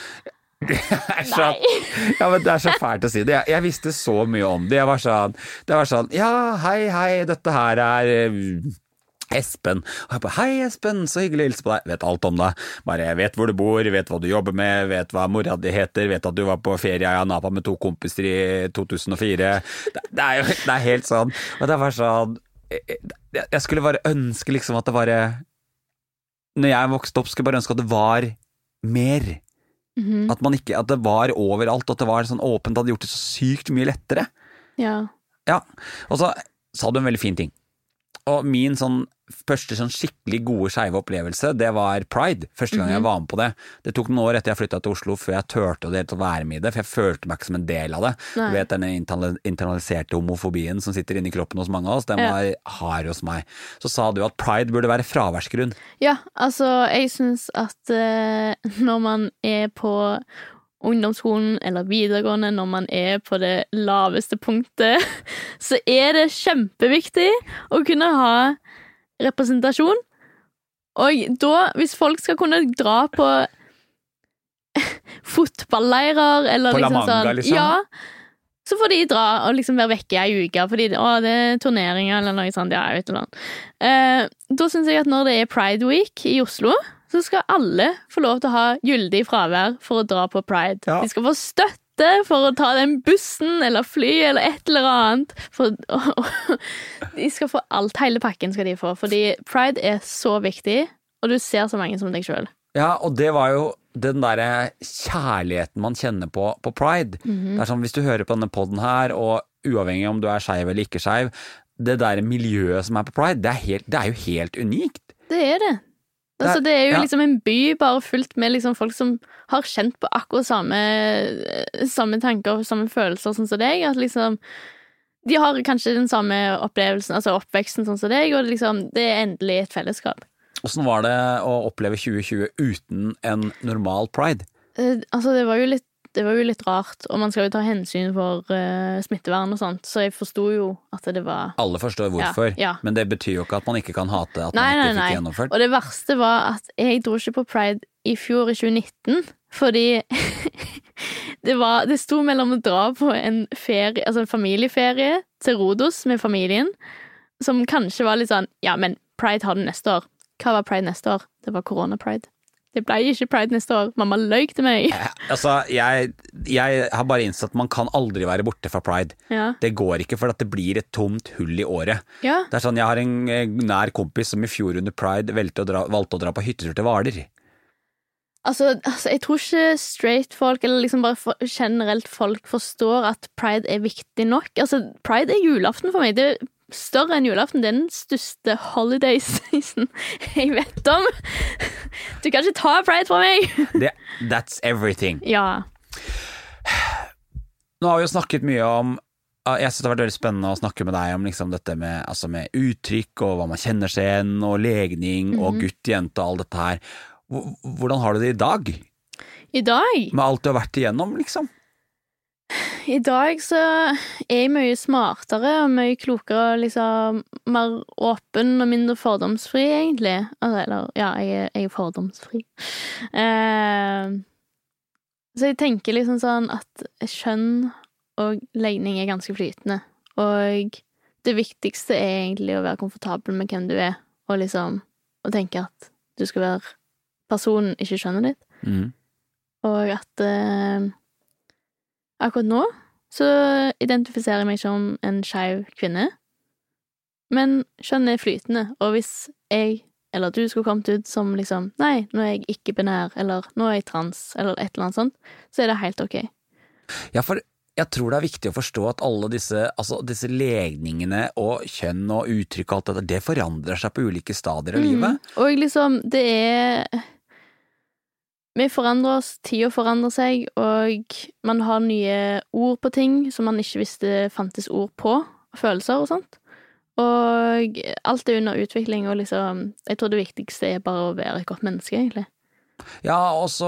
Ja, men det så fælt å si det. Jeg visste så mye om det. Det var sånn, ja, hei, dette her Espen. Og jeg bare, hei Espen, så hyggelig å hilse på deg. Vet alt om deg. Bare vet hvor du bor, vet hva du jobber med, vet hva mora di heter, vet at du var på ferie i Napa med 2 kompiser i 2004. Det er helt sånn. Og det var sånn, jeg skulle bare ønske liksom at det var, når jeg vokste opp, skulle jeg bare ønske at det var mer. At det var overalt, at det var sånn åpent, hadde gjort det så sykt mye lettere. Ja. Ja, og så sa du en veldig fin ting. Og min første skikkelig gode skeive opplevelse, det var Pride. Første gang jeg var med på det. Det tok noen år etter jeg flyttet til Oslo før jeg tørte å være med i det, for jeg følte meg ikke som en del av det. Nei. Du vet denne internaliserte homofobien som sitter inne i kroppen hos mange av oss, den var hard hos meg. Så sa du at Pride burde være fraværsgrunn. Ja, altså jeg synes at når man er på ungdomsskolen eller videregående, når man er på det laveste punktet, så er det kjempeviktig å kunne ha representasjon. Og da, hvis folk skal kunne dra på fotballleirer eller på La Manga, liksom? Ja, så får de dra og liksom være vekke i en uke, fordi det er turneringer eller noe sånt, ja, jeg vet ikke. Da synes jeg at når det er Pride Week i Oslo, så skal alle få lov til å ha gyldig fravær for å dra på Pride. Ja. De skal få støtte for å ta den bussen eller fly eller et eller annet. De skal få alt, hele pakken skal de få, fordi Pride er så viktig, og du ser så mange som deg selv. Ja, og det var jo den der kjærligheten man kjenner på Pride. Det er sånn, hvis du hører på denne podden her, og uavhengig om du er skeiv eller ikke skeiv, det der miljøet som er på Pride, det er jo helt unikt. Det er det. Altså, det er jo liksom en by bare fullt med liksom folk som har kjent på akkurat samme tanker og samme følelser sånn som deg, at liksom de har kanskje den samme opplevelsen, altså oppveksten sånn som deg, og liksom, det er endelig et fellesskap. Hvordan var det å oppleve 2020 uten en normal Pride? Altså, det var jo litt rart, og man skal jo ta hensyn for smittevern og sånt, så jeg forstod jo at det var... Alle forstår hvorfor, ja. Men det betyr jo ikke at man ikke kan hate at man ikke fikk gjennomført. Og det verste var at jeg dro ikke på Pride i fjor i 2019, fordi det sto mellom å dra på en ferie, altså en familieferie til Rhodos med familien, som kanskje var litt sånn, ja, men Pride har den neste år. Hva var Pride neste år? Det var Corona-Pride. Det ble ikke Pride neste år. Mamma løy til meg. Altså, jeg har bare innsett at man kan aldri være borte fra Pride. Ja. Det går ikke, for at det blir et tomt hull i året. Ja. Det er sånn, jeg har en nær kompis som i fjor under Pride valgte å dra på hyttetur til Hvaler. Altså, jeg tror ikke straight folk, eller liksom bare generelt folk forstår at Pride er viktig nok. Altså, Pride er julaften for meg. Det er større enn julaften. Det er den største holiday season jeg vet om. Du kan ikke ta Pride fra meg. That's everything. Ja. Nå har vi jo snakket mye om, jeg synes det har vært veldig spennende å snakke med deg om liksom dette med uttrykk og hva man kjenner seg igjen, og legning og gutt, jente og alt dette her. Hvordan har du det i dag? I dag? Med alt du har vært igjennom, liksom? I dag så er jeg mye smartere og mye klokere og liksom mer åpen og mindre fordomsfri, egentlig. Altså, eller, ja, jeg er fordomsfri. Så jeg tenker liksom sånn at kjønn og legning er ganske flytende. Og det viktigste er egentlig å være komfortabel med hvem du er, og liksom å tenke at du skal være personen, ikke kjønnet ditt. Og at akkurat nå så identifiserer jeg meg som en skeiv kvinne, men kjønn er flytende, og hvis jeg eller du skulle kommet ut som liksom, nei, nå er jeg ikke binær, eller nå er jeg trans, eller et eller annet sånt, så er det helt ok. Ja, for jeg tror det er viktig å forstå at alle disse legningene og kjønn og uttrykk og alt dette, det forandrer seg på ulike stadier av livet. Og liksom, vi forandrer oss, tida forandrer seg, og man har nye ord på ting som man ikke visste fantes ord på, følelser og sånt. Og alt er under utvikling, og liksom, jeg tror det viktigste er bare å være et godt menneske, egentlig. Ja, og så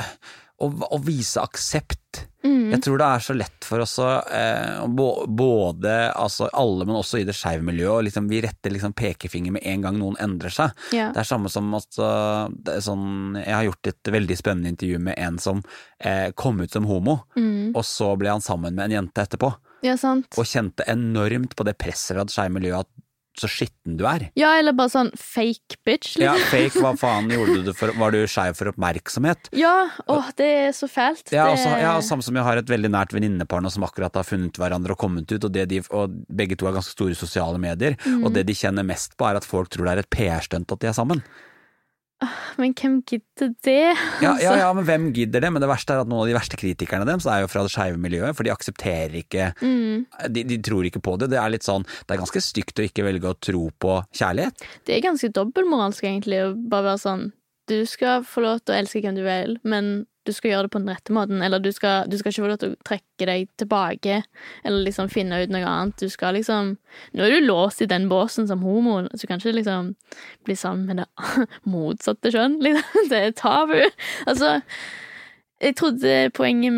å vise aksept. Jeg tror det så lett for oss både altså alle, men også i det skeive miljøet, og liksom, vi retter liksom pekefinger med en gang noen endrer seg. Ja. Det samme som at sånn, jeg har gjort et veldig spennende intervju med en som kom ut som homo, og så ble han sammen med en jente etterpå. Ja, sant. Og kjente enormt på det presset fra det skeive miljøet at så skitten du Ja, eller bare sånn fake bitch liksom. Ja, fake, hva faen gjorde du for, var du skeiv for oppmerksomhet? Ja, det så fælt. Ja, samme som jeg har et veldig nært venninnepar nå som akkurat har funnet hverandre og kommet ut, og begge to har ganske store sosiale medier, og det de kjenner mest på at folk tror det et PR-stunt at de sammen. Men hvem gidder det? Ja, men hvem gidder det? Men det verste at noen av de verste kritikerne deres jo fra det skeive miljøet, for de aksepterer ikke, de tror ikke på det. Det litt sånn, det ganske stygt å ikke velge å tro på kjærlighet. Det ganske dobbeltmoralsk egentlig, å bare være sånn, du skal få lov til å elske hvem du vil, men du skal gjøre det på den rette måten, eller du skal ikke få lov til å trekke deg tilbake, eller liksom finne ut noe annet. Du skal liksom, nå du låst i den båsen som homo, så kan ikke liksom bli sammen med det motsatte kjønn, liksom. Det tabu. Altså, jeg trodde poenget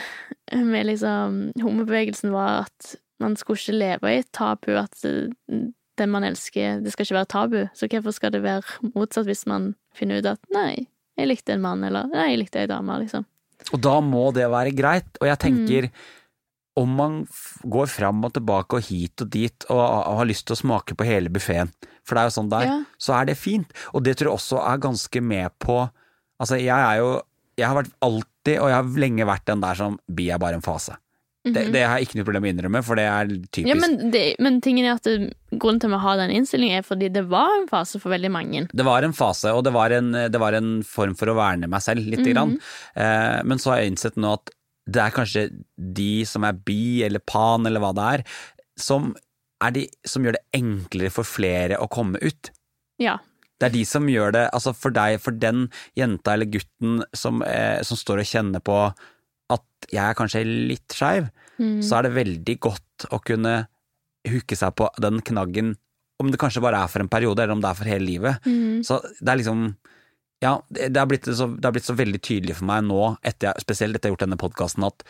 med liksom homobevegelsen var at man skulle ikke leve i et tabu, at den man elsker, det skal ikke være tabu, så hvorfor skal det være motsatt hvis man finner ut at nei, jeg likte en mann, eller nei, jeg likte en dame, liksom. Og da må det være greit, og jeg tenker, om man går fram og tilbake og hit og dit, og har lyst til å smake på hele buffeten, for det jo sånn der, så det fint. Og det tror jeg også ganske med på, altså jeg har vært alltid, og jeg har lenge vært den der som, bi bare en fase. Det har jeg ikke noe problem med å innrømme, for det typisk. Ja, men tingen at grunnen til å ha den innstillingen fordi det var en fase for veldig mange. Det var en fase, og det var en form for å verne meg selv litt grann. Men så har jeg innsett nå at det kanskje de som bi eller pan eller hva det som de som gjør det enklere for flere å komme ut. Ja. Det de som gjør det, altså for deg, for den jenta eller gutten som står og kjenner på at jeg kanskje litt skeiv, så det veldig godt å kunne huke seg på den knaggen, om det kanskje bare for en periode, eller om det for hele livet. Så det liksom, ja, det har blitt så veldig tydelig for meg nå, spesielt etter jeg har gjort denne podcasten, at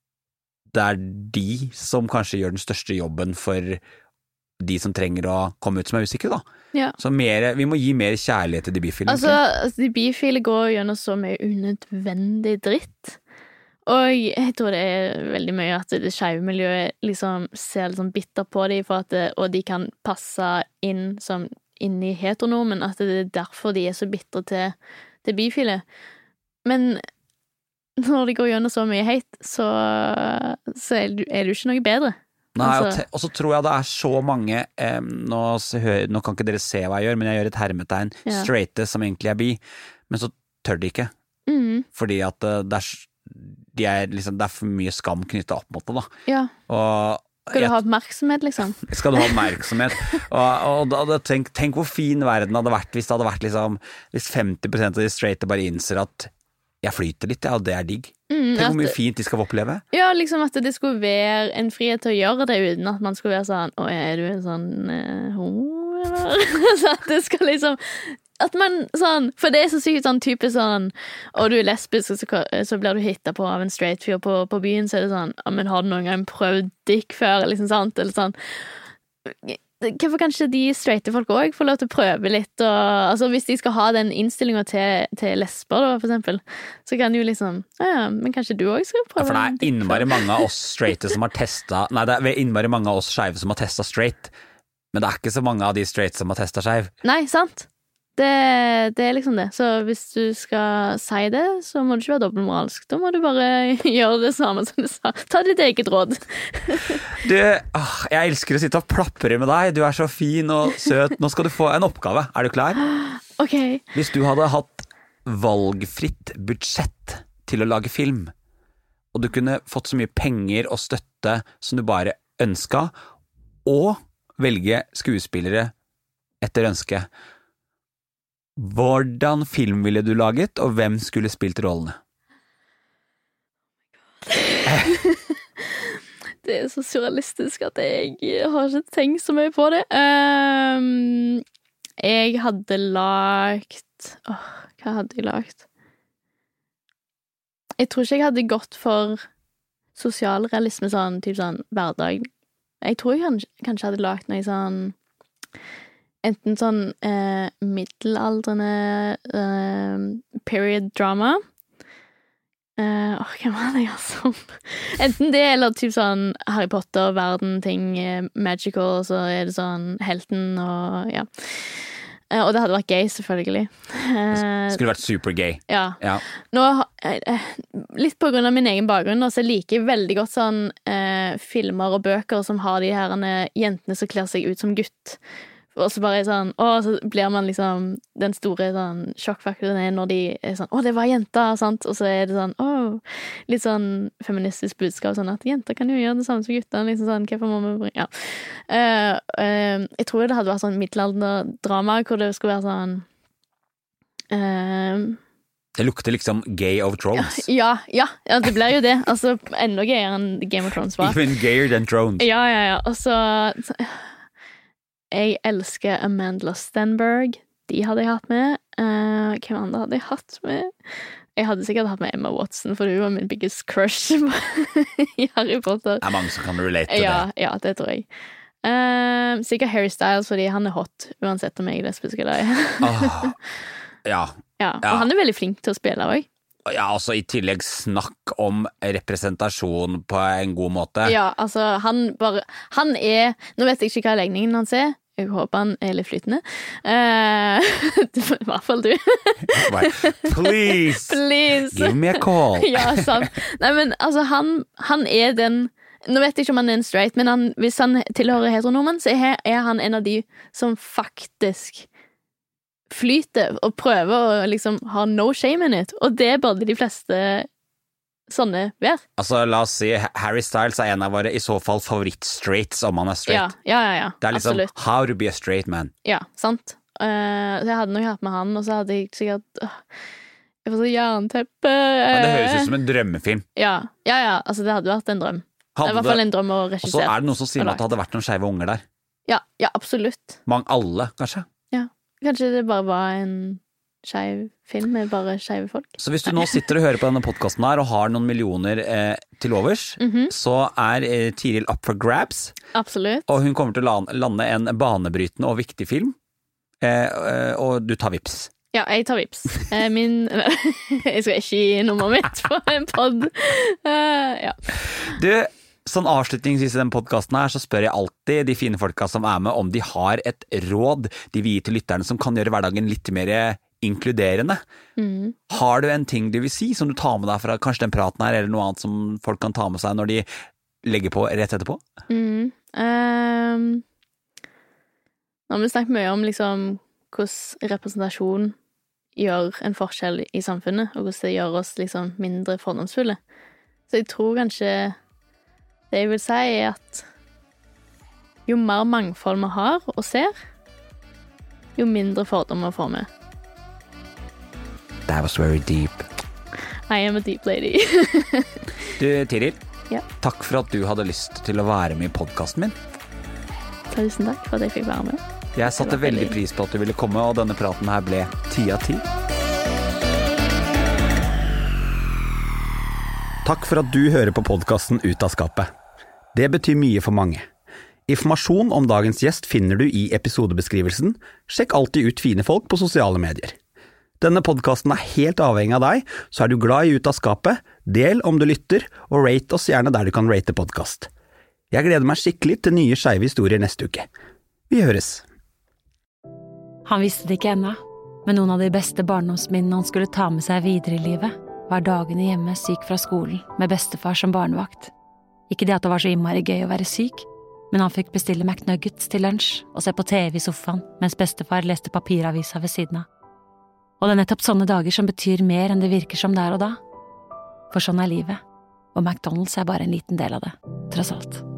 det de som kanskje gjør den største jobben for de som trenger å komme ut som usikre, da. Ja. Så vi må gi mer kjærlighet til de bifile. Altså, de bifile går gjennom så mye unødvendig dritt. Og jeg tror det veldig mye at det skeive miljøet liksom ser litt sånn bitter på dem, og de kan passe inn i heteronormen, at det derfor de så bitre til bifile. Men når de går gjennom så mye hate, så det jo ikke noe bedre. Nei, og så tror jeg det så mange, nå kan ikke dere se hva jeg gjør, men jeg gjør et hermetegn, straighte som egentlig bi, men så tør de ikke. Fordi at det for mye skam knyttet opp mot det, da. Ja. Skal du ha oppmerksomhet, liksom? Skal du ha oppmerksomhet? og tenk hvor fin verden hadde vært hvis det hadde vært liksom, hvis 50% av de straighte bare innser at jeg flyter litt, og det digg. Tenk hvor mye fint de skal oppleve. Ja, liksom at det skulle være en frihet til å gjøre det uten at man skulle være sånn, du en sånn homo, eller? Så at det skal liksom at man sånn, for det så sykt sånn type sånn, og du lesbisk, så blir du hittet på av en straight fyr på byen, så det sånn, men har du noen gang prøvd dick før, liksom sant, eller sånn. Hvorfor kan ikke de straighte folk også få lov til å prøve litt, og altså hvis de skal ha den innstillingen til lesber da, for eksempel, så kan de jo liksom, men kanskje du også skal prøve. Ja, for det innmari mange av oss straighte som har testet, nei, det innmari mange av oss skeive som har testet straight, men det ikke så mange av de straight som har testet skeiv. Nei, sant? Det liksom det. Så hvis du skal si det, så må du ikke være dobbeltmoralsk. Da må du bare gjøre det samme som du sa. Ta ditt eget råd. Jeg elsker å sitte og plapre med deg. Du så fin og søt. Nå skal du få en oppgave. Du klar? Ok. Hvis du hadde hatt valgfritt budsjett til å lage film, og du kunne fått så mye penger og støtte som du bare ønsket, og velge skuespillere etter ønske, hvordan film ville du laget, og hvem skulle spilt rollene? Det så surrealistisk at jeg har ikke tenkt så mye på det. Jeg hadde lagt hva hadde jeg lagt? Jeg tror ikke jeg hadde gått for sosialrealisme, sånn, typ sånn hverdag. Jeg tror jeg kanskje hadde lagt noe sånn enten sånn middelaldrende period drama. Hvem var det jeg som? Enten det, eller typ sånn Harry Potter, verden, ting, magical, så det sånn helten og ja. Og det hadde vært gay, selvfølgelig. Skulle vært supergay. Ja. Nå, litt på grunn av min egen bakgrunn, så liker jeg veldig godt sånn filmer og bøker som har de her jentene som kler seg ut som gutt. Og så bare sånn, så blir man liksom den store sånn sjokkfaktoren når de sånn, det var jenter, sant? Og så det sånn, litt sånn feministisk budskap, sånn at jenter kan jo gjøre det samme som gutter, liksom sånn, hvorfor må vi bringe, jeg tror det hadde vært sånn middelalderdrama, hvor det skulle være sånn, det lukter liksom Gay of Thrones. Ja, det blir jo det, altså enda gayere enn Game of Thrones var. Even gayer than Thrones. Ja, og så jeg elsker Amanda Stenberg. De hadde jeg hatt med. Hvem andre hadde jeg hatt med? Jeg hadde sikkert hatt med Emma Watson, for hun var min biggest crush i Harry Potter. Det mange som kan relate til det. Ja, det tror jeg. Sikkert Harry Styles, fordi han hot, uansett om jeg er lesbisk eller ei. Ja. Og han veldig flink til å spille også. Ja, altså i tillegg snakk om representasjon på en god måte. Ja, altså han nå vet jeg ikke hva legningen hans jeg håper han litt flytende. I hvert fall du. Please, give me a call. Ja, sant. Nei, men altså han den, nå vet jeg ikke om han en straight, men hvis han tilhører heteronormen, så han en av de som faktisk flyter og prøver å liksom ha no shame in it, og det burde de fleste sånne være. Altså, la oss si, Harry Styles en av våre i så fall favoritt-straights om han straight. Ja, det liksom absolutt. How to be a straight man. Ja, sant. Så jeg hadde nok hatt med han, og så hadde jeg sikkert jeg får så jernteppe. Det høres ut som en drømmefilm. Ja, altså det hadde vært en drøm. Det I hvert fall en drøm å regissere. Og så det noen som sier at det hadde vært noen skeive unger der. Ja, absolutt. Alle, kanskje. Kanskje det bare var en skeiv film med bare skeive folk. Så hvis du nå sitter og hører på denne podcasten her og har noen millioner til overs, så Tiril up for grabs. Absolutt. Og hun kommer til å lande en banebrytende og viktig film, og du tar vips. Ja, jeg tar vips. Jeg skal ikke gi nummeret mitt på en podd. Ja. Du, sånn avslutningsvis i den podcasten her, så spør jeg alltid de fine folka som med, om de har et råd de vil gi til lytterne som kan gjøre hverdagen litt mer inkluderende. Har du en ting du vil si som du tar med deg fra kanskje den praten her, eller noe annet som folk kan ta med seg når de legger på rett etterpå? Nå har vi snakket mye om liksom hvordan representasjon gjør en forskjell i samfunnet, og hvordan det gjør oss liksom mindre fordomsfulle. Så jeg tror kanskje det jeg vil si at jo mer mangfold vi har og ser, jo mindre fordommer får vi. That was very deep. I am a deep lady. Du, Tiril, takk for at du hadde lyst til å være med i podcasten min. Tusen takk for at jeg fikk være med. Jeg satte veldig pris på at du ville komme, og denne praten her ble 10 av 10. Takk for at du hører på podcasten Ut av skapet. Det betyr mye for mange. Informasjon om dagens gjest finner du i episodebeskrivelsen. Sjekk alltid ut fine folk på sosiale medier. Denne podcasten helt avhengig av deg, så du glad i Ut av skapet, del om du lytter, og rate oss gjerne der du kan rate podcast. Jeg gleder meg skikkelig til nye skeive historier neste uke. Vi høres. Han visste det ikke ennå, men noen av de beste barndomsminnene han skulle ta med seg videre i livet, var dagene hjemme syk fra skolen, med bestefar som barnevakt. Ikke det at det var så innmari gøy å være syk, men han fikk bestille McNuggets til lunsj og se på TV i sofaen, mens bestefar leste papiravisa ved siden av. Og det nettopp sånne dager som betyr mer enn det virker som der og da. For sånn livet, og McDonald's bare en liten del av det, tross alt.